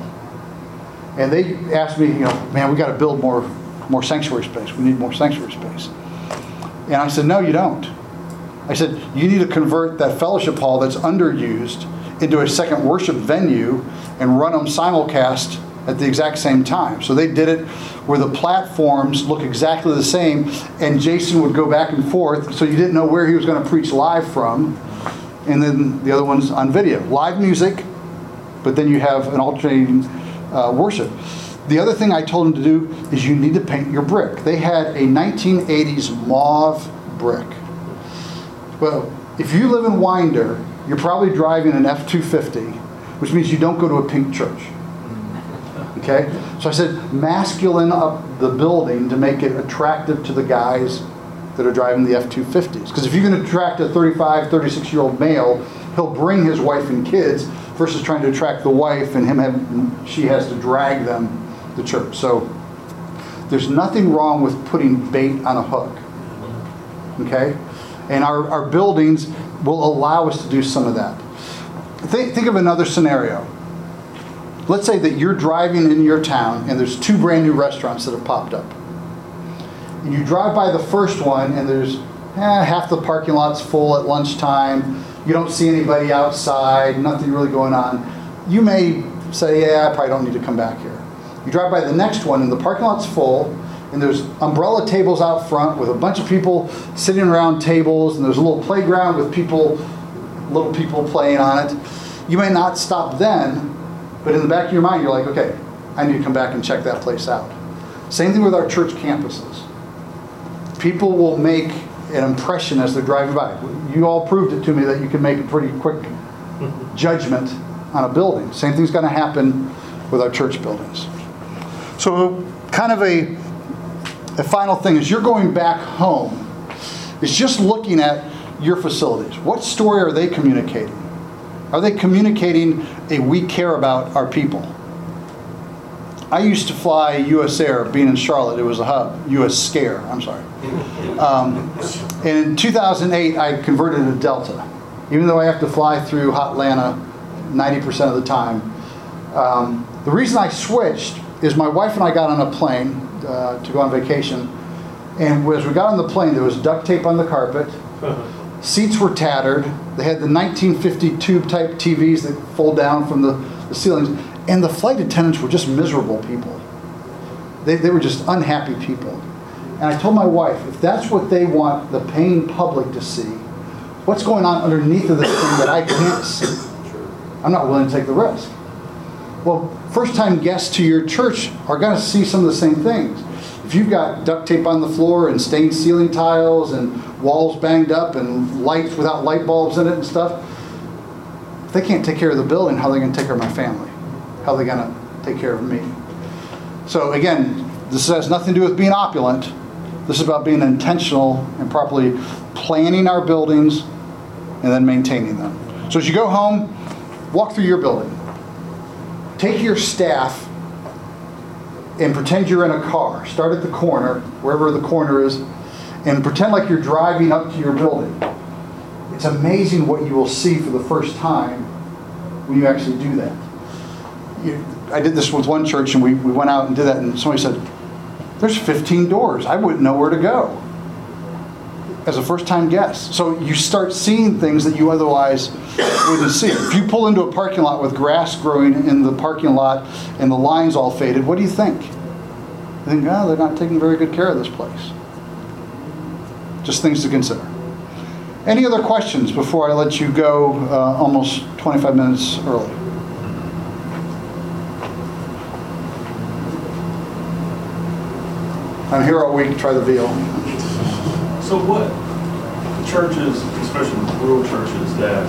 And they asked me, man, we got to build more sanctuary space. We need more sanctuary space. And I said, no, you don't. I said, you need to convert that fellowship hall that's underused into a second worship venue and run them simulcast at the exact same time. So they did it where the platforms look exactly the same, and Jason would go back and forth, so you didn't know where he was going to preach live from, and then the other one's on video. Live music, but then you have an alternating worship. The other thing I told them to do is you need to paint your brick. They had a 1980s mauve brick. Well, if you live in Winder, you're probably driving an F-250, which means you don't go to a pink church. Okay? So I said, masculine up the building to make it attractive to the guys that are driving the F-250s. Because if you're going to attract a 35, 36-year-old male, he'll bring his wife and kids versus trying to attract the wife and she has to drag them to church. So there's nothing wrong with putting bait on a hook. Okay? And our buildings will allow us to do some of that. Think of another scenario. Let's say that you're driving in your town and there's 2 brand new restaurants that have popped up. And you drive by the first one and there's half the parking lot's full at lunchtime. You don't see anybody outside, nothing really going on. You may say, I probably don't need to come back here. You drive by the next one and the parking lot's full and there's umbrella tables out front with a bunch of people sitting around tables, and there's a little playground with little people playing on it. You may not stop then, but in the back of your mind, you're like, okay, I need to come back and check that place out. Same thing with our church campuses. People will make an impression as they're driving by. You all proved it to me that you can make a pretty quick judgment on a building. Same thing's going to happen with our church buildings. So kind of a final thing is you're going back home. It's just looking at your facilities. What story are they communicating? Are they communicating we care about our people? I used to fly US Air, being in Charlotte, it was a hub, US Scare, I'm sorry. And in 2008, I converted to Delta. Even though I have to fly through Hotlanta 90% of the time. The reason I switched is my wife and I got on a plane to go on vacation. And as we got on the plane, there was duct tape on the carpet. Seats were tattered. They had the 1950 tube-type TVs that fold down from the ceilings. And the flight attendants were just miserable people. They were just unhappy people. And I told my wife, if that's what they want the paying public to see, what's going on underneath of this thing that I can't see? I'm not willing to take the risk. Well, first-time guests to your church are going to see some of the same things. If you've got duct tape on the floor and stained ceiling tiles and walls banged up and lights without light bulbs in it and stuff, if they can't take care of the building, how are they going to take care of my family? How are they going to take care of me? So again, this has nothing to do with being opulent. This is about being intentional and properly planning our buildings and then maintaining them. So as you go home, walk through your building. Take your staff and pretend you're in a car. Start at the corner, wherever the corner is, and pretend like you're driving up to your building. It's amazing what you will see for the first time when you actually do that. I did this with one church, and we went out and did that, and somebody said, there's 15 doors. I wouldn't know where to go as a first-time guest. So you start seeing things that you otherwise wouldn't see. If you pull into a parking lot with grass growing in the parking lot and the lines all faded, what do you think? You think, oh, they're not taking very good care of this place. Just things to consider. Any other questions before I let you go almost 25 minutes early? I'm here all week, try the veal. So what churches, especially rural churches that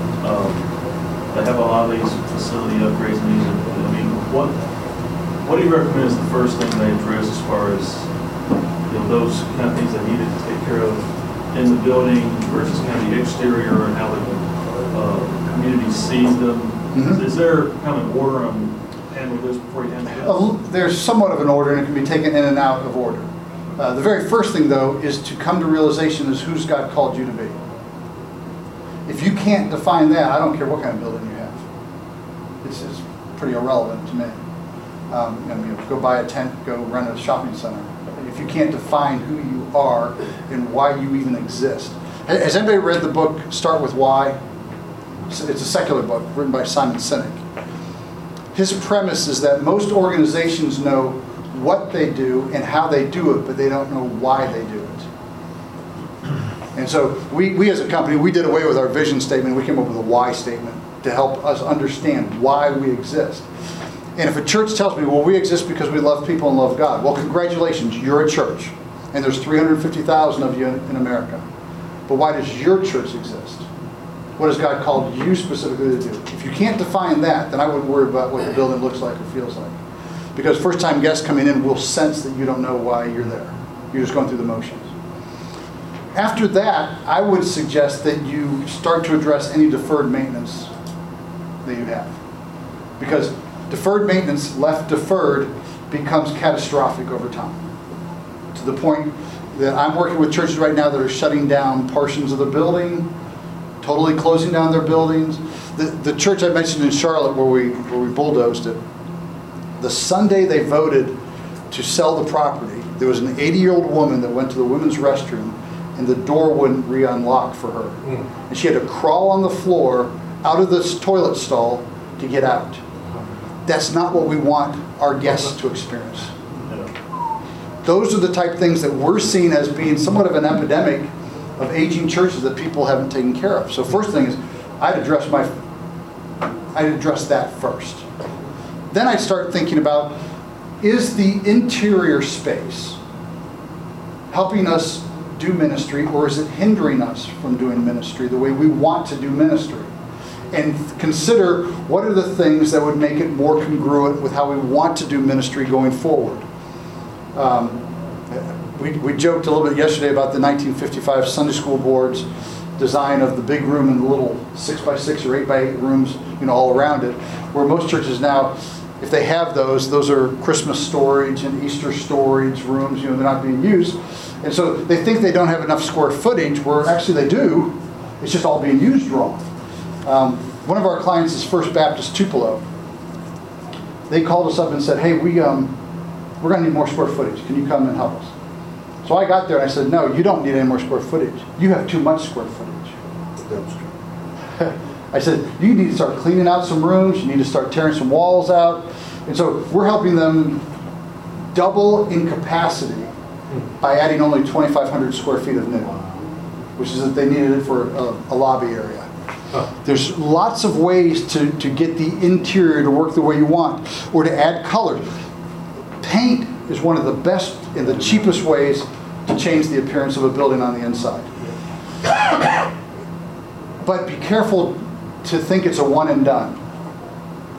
have a lot of these facility upgrades needed, I mean, what do you recommend is the first thing they address as far as those kind of things they needed to take care of in the building versus kind of the exterior and how the community sees them? Mm-hmm. Is there kind of an order on handle this before you handle this? There's somewhat of an order, and it can be taken in and out of order. The very first thing, though, is to come to realization is who's God called you to be. If you can't define that, I don't care what kind of building you have. It's pretty irrelevant to me. Go buy a tent, go run a shopping center. If you can't define who you are and why you even exist. Has anybody read the book Start With Why? It's a secular book written by Simon Sinek. His premise is that most organizations know what they do and how they do it, but they don't know why they do it. And so we as a company, we did away with our vision statement. We came up with a why statement to help us understand why we exist. And if a church tells me, well, we exist because we love people and love God, well, congratulations, you're a church. And there's 350,000 of you in America. But why does your church exist? What has God called you specifically to do? If you can't define that, then I wouldn't worry about what the building looks like or feels like. Because first-time guests coming in will sense that you don't know why you're there. You're just going through the motions. After that, I would suggest that you start to address any deferred maintenance that you have. Because deferred maintenance, left deferred, becomes catastrophic over time. To the point that I'm working with churches right now that are shutting down portions of the building, totally closing down their buildings. The church I mentioned in Charlotte where we bulldozed it, the Sunday they voted to sell the property, there was an 80-year-old woman that went to the women's restroom and the door wouldn't re-unlock for her. And she had to crawl on the floor out of this toilet stall to get out. That's not what we want our guests to experience. Those are the type of things that we're seeing as being somewhat of an epidemic of aging churches that people haven't taken care of. So first thing is, I'd address that first. Then I'd start thinking about, is the interior space helping us do ministry, or is it hindering us from doing ministry the way we want to do ministry? And consider what are the things that would make it more congruent with how we want to do ministry going forward. We joked a little bit yesterday about the 1955 Sunday School Board's design of the big room and the little 6x6 or 8x8 rooms, all around it. Where most churches now, if they have those are Christmas storage and Easter storage rooms. They're not being used, and so they think they don't have enough square footage. Where actually they do. It's just all being used wrong. One of our clients is First Baptist Tupelo. They called us up and said, "Hey, we're going to need more square footage. Can you come and help us?" So I got there and I said, "No, you don't need any more square footage. You have too much square footage." I said, "You need to start cleaning out some rooms. You need to start tearing some walls out." And so we're helping them double in capacity by adding only 2,500 square feet of new, which is that they needed it for a lobby area. There's lots of ways to get the interior to work the way you want, or to add color. Paint is one of the best and the cheapest ways to change the appearance of a building on the inside. But be careful to think it's a one and done.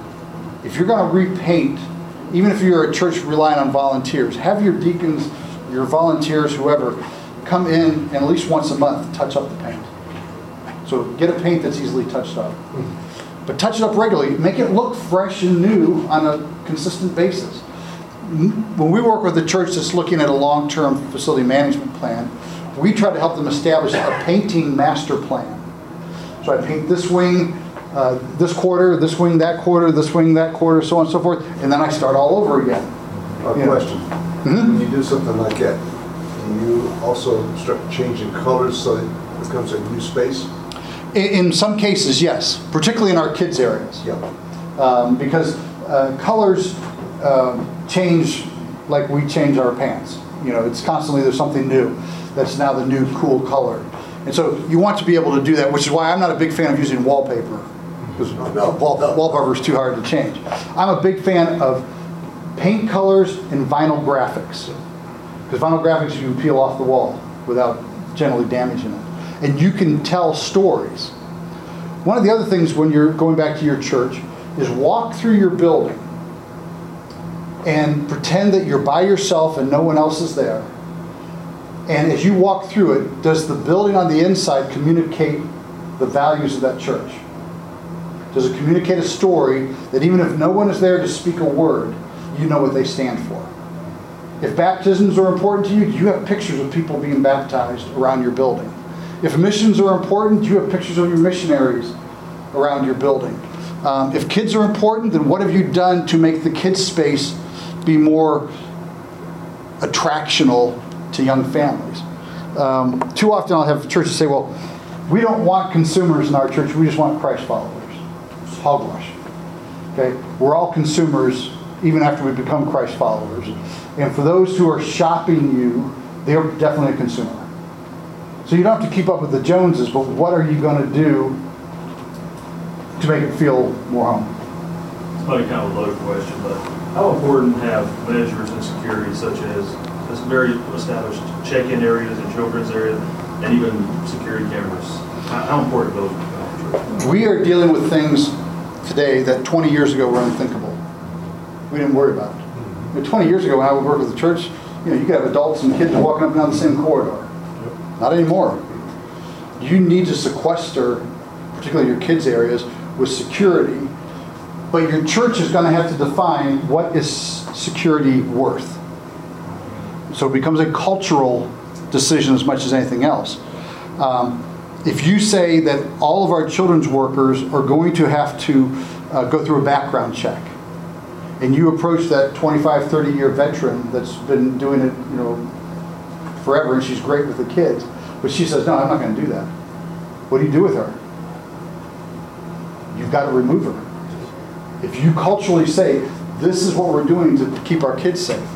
If you're going to repaint, even if you're a church relying on volunteers, have your deacons, your volunteers, whoever, come in and at least once a month touch up the paint. So get a paint that's easily touched up. But touch it up regularly. Make it look fresh and new on a consistent basis. When we work with a church that's looking at a long-term facility management plan, we try to help them establish a painting master plan. So I paint this wing this quarter, this wing that quarter, this wing that quarter, so on and so forth, and then I start all over again. Question. When you do something like that, do you also start changing colors so it becomes a new space? In some cases, yes, particularly in our kids' areas. Yeah. Because colors change like we change our pants. You know, it's constantly, there's something new that's now the new cool color. And so you want to be able to do that, which is why I'm not a big fan of using wallpaper, because wallpaper is too hard to change. I'm a big fan of paint colors and vinyl graphics, because vinyl graphics you can peel off the wall without generally damaging it. And you can tell stories. One of the other things when you're going back to your church is walk through your building and pretend that you're by yourself and no one else is there. And as you walk through it, does the building on the inside communicate the values of that church? Does it communicate a story that even if no one is there to speak a word, you know what they stand for? If baptisms are important to you, you have pictures of people being baptized around your building. If missions are important, you have pictures of your missionaries around your building. If kids are important, then what have you done to make the kids' space be more attractional to young families? Too often I'll have churches say, well, we don't want consumers in our church, we just want Christ followers. It's hogwash. Okay? We're all consumers even after we become Christ followers. And for those who are shopping you, they're definitely a consumer. So you don't have to keep up with the Joneses, but what are you going to do to make it feel more home? It's probably kind of a loaded question, but how important have measures in security such as very established check-in areas and children's areas and even security cameras? How important are those become? We are dealing with things today that 20 years ago were unthinkable. We didn't worry about it. 20 years ago when I would work with the church, you could have adults and kids walking up and down the same corridor. Not anymore. You need to sequester, particularly your kids' areas, with security, but your church is going to have to define what is security worth. So it becomes a cultural decision as much as anything else. If you say that all of our children's workers are going to have to go through a background check, and you approach that 25, 30-year veteran that's been doing it, forever, and she's great with the kids, but she says, no, I'm not going to do that. What do you do with her? You've got to remove her. If you culturally say, this is what we're doing to keep our kids safe,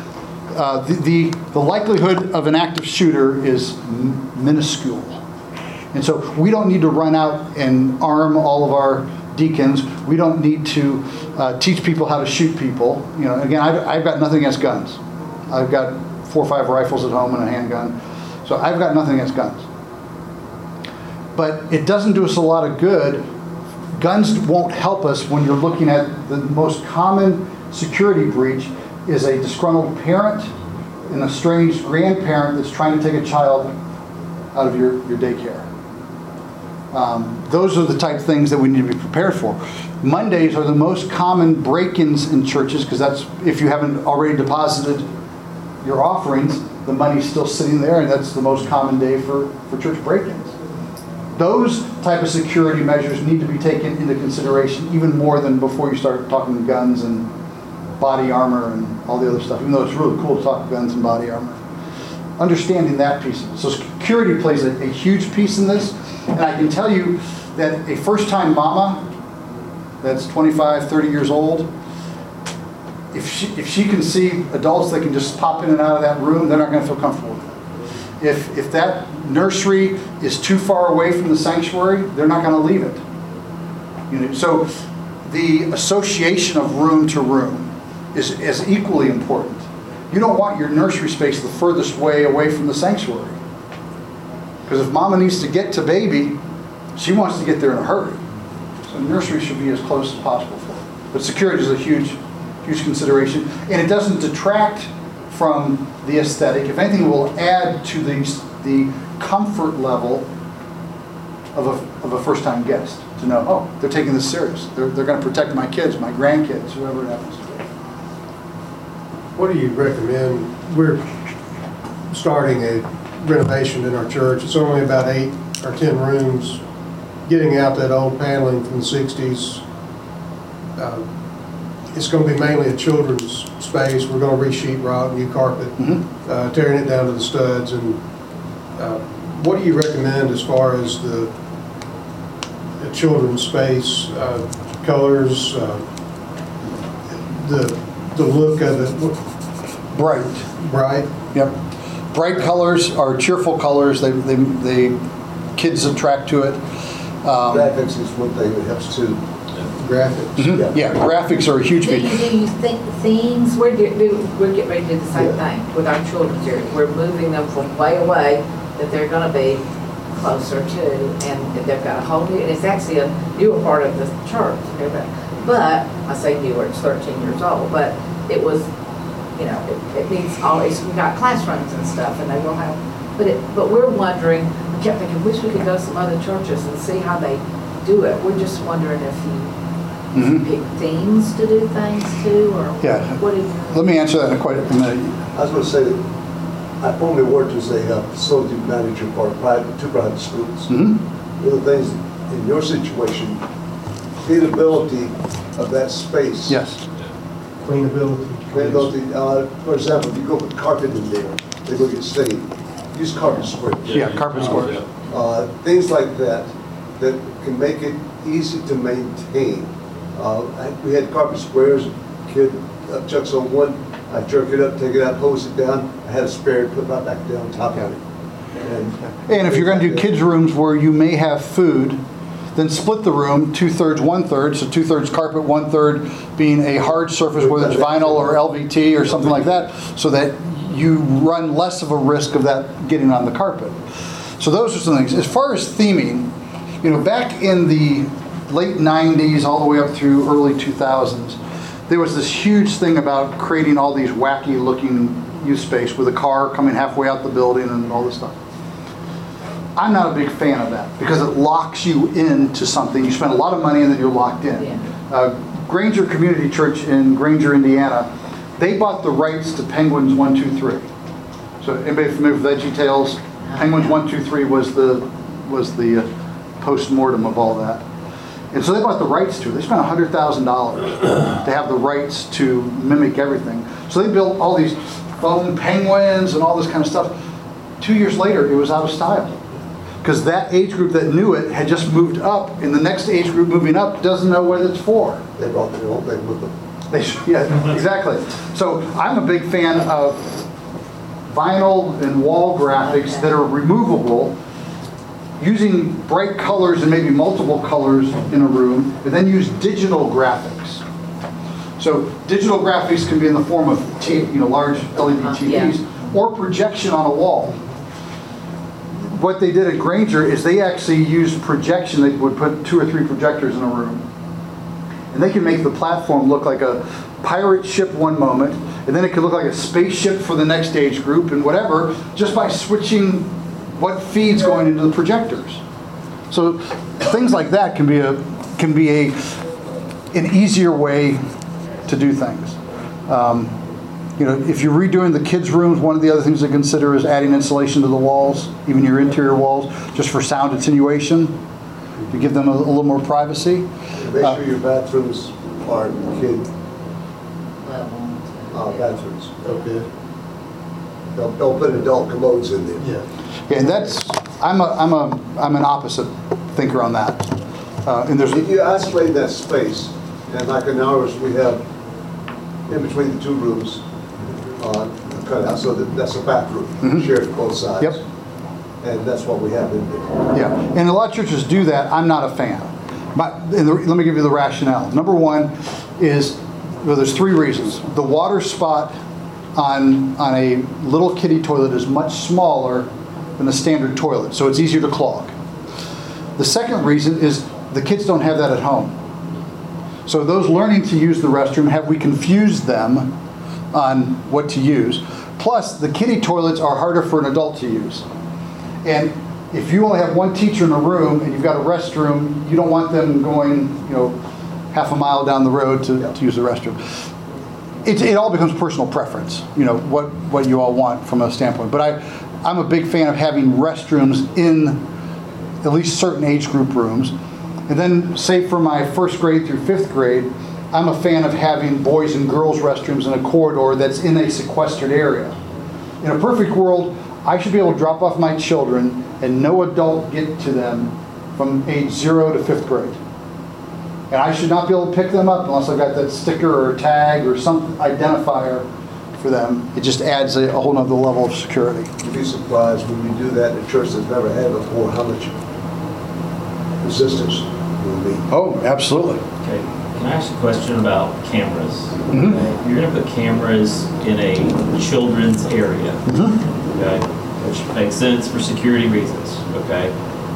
the likelihood of an active shooter is minuscule. And so we don't need to run out and arm all of our deacons. We don't need to teach people how to shoot people. Again, I've got nothing against guns. I've got 4 or 5 rifles at home and a handgun. So I've got nothing against guns. But it doesn't do us a lot of good. Guns won't help us when you're looking at the most common security breach is a disgruntled parent and a strange grandparent that's trying to take a child out of your daycare. Those are the type of things that we need to be prepared for. Mondays are the most common break-ins in churches because that's, if you haven't already deposited your offerings, the money's still sitting there, and that's the most common day for church break-ins. Those type of security measures need to be taken into consideration even more than before you start talking guns and body armor and all the other stuff, even though it's really cool to talk guns and body armor. Understanding that piece of it. So security plays a huge piece in this, and I can tell you that a first-time mama that's 25, 30 years old, if she can see adults that can just pop in and out of that room, they're not going to feel comfortable with it. If that nursery is too far away from the sanctuary, they're not going to leave it. So the association of room to room is equally important. You don't want your nursery space the furthest way away from the sanctuary. Because if mama needs to get to baby, she wants to get there in a hurry. So nursery should be as close as possible for her. But security is a huge consideration. And it doesn't detract from the aesthetic. If anything, it will add to the comfort level of a first-time guest to know, oh, they're taking this serious. They're going to protect my kids, my grandkids, whoever it happens to be. What do you recommend? We're starting a renovation in our church. It's only about 8 or 10 rooms. Getting out that old paneling from the 60s. It's going to be mainly a children's space. We're going to re-sheetrock, new carpet, tearing it down to the studs. And what do you recommend as far as the children's space, colors, the look of it? Bright. Yep. Bright colors are cheerful colors. They kids attract to it. Graphics is one thing that helps too. Graphics. Yeah, graphics are a huge Do big. you think themes? We're getting ready to do the same thing with our children's area. We're moving them from way away that they're going to be closer to, and they've got a whole new, and it's actually a newer part of the church. But I say newer, it's 13 years old, but it was, it needs always, we've got classrooms and stuff, and they will have, but we're wondering, I kept thinking, wish we could go to some other churches and see how they do it. We're just wondering if you pick themes to do things to, or what do you? Let me answer that in quite a minute. I was going to say that I formerly worked as a facility manager for two private schools. One of the things in your situation, cleanability of that space. Yes. Cleanability. For example, if you go put carpet in there, they go get stained. Use carpet squares. Yeah, carpet squares. Things like that can make it easy to maintain. We had carpet squares. Kid chucks on one. I jerk it up, take it out, hose it down. I had a spare, put it right back down on top of it. And if you're going to do kids' rooms where you may have food, then split the room 2/3, 1/3. So 2/3 carpet, 1/3 being a hard surface, whether it's vinyl or LVT or something like that, so that you run less of a risk of that getting on the carpet. So those are some things. As far as theming, back in the late 90s all the way up through early 2000s, there was this huge thing about creating all these wacky looking youth space with a car coming halfway out the building and all this stuff. I'm not a big fan of that because it locks you into something. You spend a lot of money and then you're locked in. Yeah. Granger Community Church in Granger, Indiana, they bought the rights to Penguins 1, 2, 3. So anybody familiar with VeggieTales? Penguins 1, 2, 3 was the post-mortem of all that. And so they bought the rights to it. They spent $100,000 to have the rights to mimic everything. So they built all these foam penguins and all this kind of stuff. 2 years later, it was out of style. Because that age group that knew it had just moved up, and the next age group moving up doesn't know what it's for. They brought their own thing with them. Yeah, exactly. So I'm a big fan of vinyl and wall graphics that are removable, using bright colors and maybe multiple colors in a room, and then use digital graphics. So digital graphics can be in the form of large LED TVs or projection on a wall. What they did at Granger is they actually used projection. They would put 2 or 3 projectors in a room, and they can make the platform look like a pirate ship one moment, and then it could look like a spaceship for the next age group and whatever, just by switching what feed's going into the projectors. So things like that can be an easier way to do things. If you're redoing the kids' rooms, one of the other things to consider is adding insulation to the walls, even your interior walls, just for sound attenuation, to give them a little more privacy. Make sure your bathrooms are kid bathrooms. Okay. Don't put adult commodes in there. Yeah. And I'm an opposite thinker on that. And there's If you isolate that space, and like in ours, we have in between the 2 rooms, cut out, so that's a bathroom, shared to both sides. Yep. And that's what we have in there. Yeah, and a lot of churches do that. I'm not a fan. Let me give you the rationale. Number one is, there's 3 reasons. The water spot on a little kiddie toilet is much smaller than a standard toilet, so it's easier to clog. The second reason is the kids don't have that at home. So those learning to use the restroom, have we confused them on what to use? Plus, the kiddie toilets are harder for an adult to use. And if you only have one teacher in a room and you've got a restroom, you don't want them going, half a mile down the road to use the restroom. It all becomes personal preference, what you all want from a standpoint. But I'm a big fan of having restrooms in at least certain age group rooms. And then, say for my 1st grade through 5th grade, I'm a fan of having boys and girls restrooms in a corridor that's in a sequestered area. In a perfect world, I should be able to drop off my children and no adult get to them from age 0 to 5th grade. And I should not be able to pick them up unless I've got that sticker or tag or some identifier for them. It just adds a whole nother level of security. You'd be surprised when you do that in a church that's never had it before, how much resistance will be. Oh, absolutely. Okay, can I ask a question about cameras? Mm-hmm. Okay. You're gonna put cameras in a children's area, Mm-hmm. okay? Which makes sense for security reasons, okay?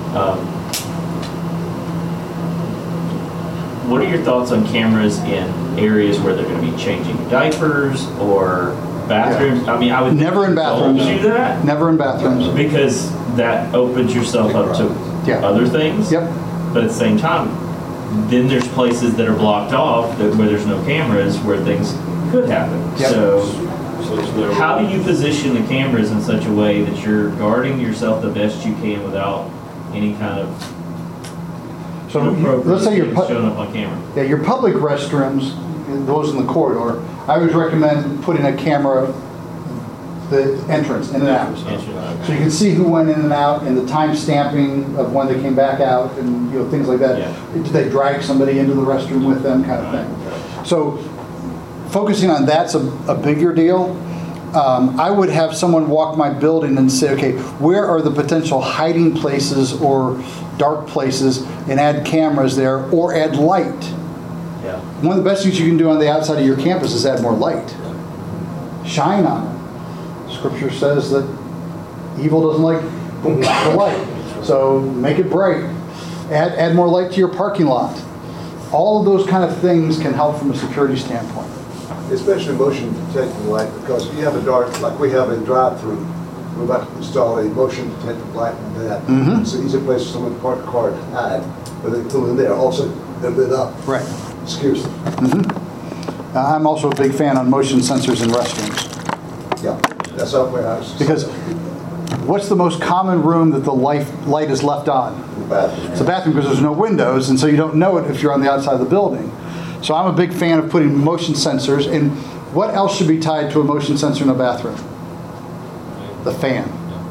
What are your thoughts on cameras in areas where they're gonna be changing diapers or bathrooms? I mean, I would Never in bathrooms. do that Never in bathrooms. because that opens yourself up to Yeah. other things. Yep. But at the same time, then there's places that are blocked off where there's no cameras where things could happen. Yep. So it's never- how do you position the cameras in such a way that you're guarding yourself the best you can without any kind of So inappropriate let's say things showing up on camera? your public restrooms, those in the corridor, I always recommend putting a camera the entrance in and out. So you can see who went in and out and the time stamping of when they came back out and things like that. Yeah. Did they drag somebody into the restroom with them, kind of thing. So focusing on that's a bigger deal. I would have someone walk my building and say, okay, where are the potential hiding places or dark places, and add cameras there or add light. Yeah. One of the best things you can do on the outside of your campus is add more light. Shine on it. Scripture says that evil doesn't like the light. So make it bright. Add more light to your parking lot. All of those kind of things can help from a security standpoint. Especially motion detecting light, because you have a dark, like we have in drive-through, we're about to install a motion detecting light in that. Mhm. It's an easy place for someone to park a car and hide, but they come in there, all of a sudden they're lit up. Right. Scares them. I'm also a big fan on motion sensors in restrooms. Yeah, that's up where I was. Because what's the most common room that the light is left on? The bathroom. It's a bathroom because there's no windows, and so you don't know it if you're on the outside of the building. So I'm a big fan of putting motion sensors. And what else should be tied to a motion sensor in a bathroom? The fan.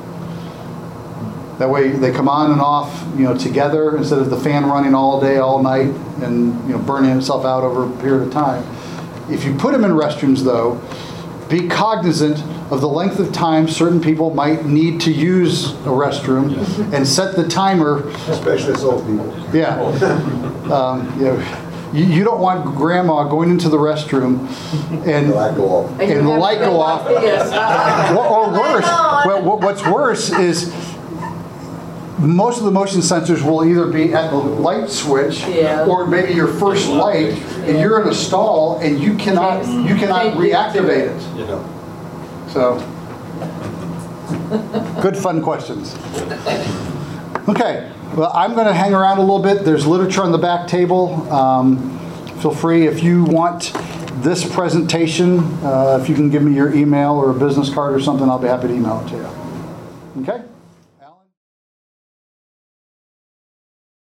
That way they come on and off, together instead of the fan running all day, all night, and burning itself out over a period of time. If you put them in restrooms, though, be cognizant of the length of time certain people might need to use a restroom, and set the timer. Especially as old people. Yeah. You don't want grandma going into the restroom and The light go off. and the light go off. Yes. Or worse, well, what's worse is most of the motion sensors will either be at the light switch, Yeah. or maybe your first light, and you're in a stall and you cannot reactivate it. You know, So, good fun questions. Okay, well, I'm going to hang around a little bit. There's literature on the back table. Feel free, if you want this presentation, if you can give me your email or a business card or something, I'll be happy to email it to you. Okay?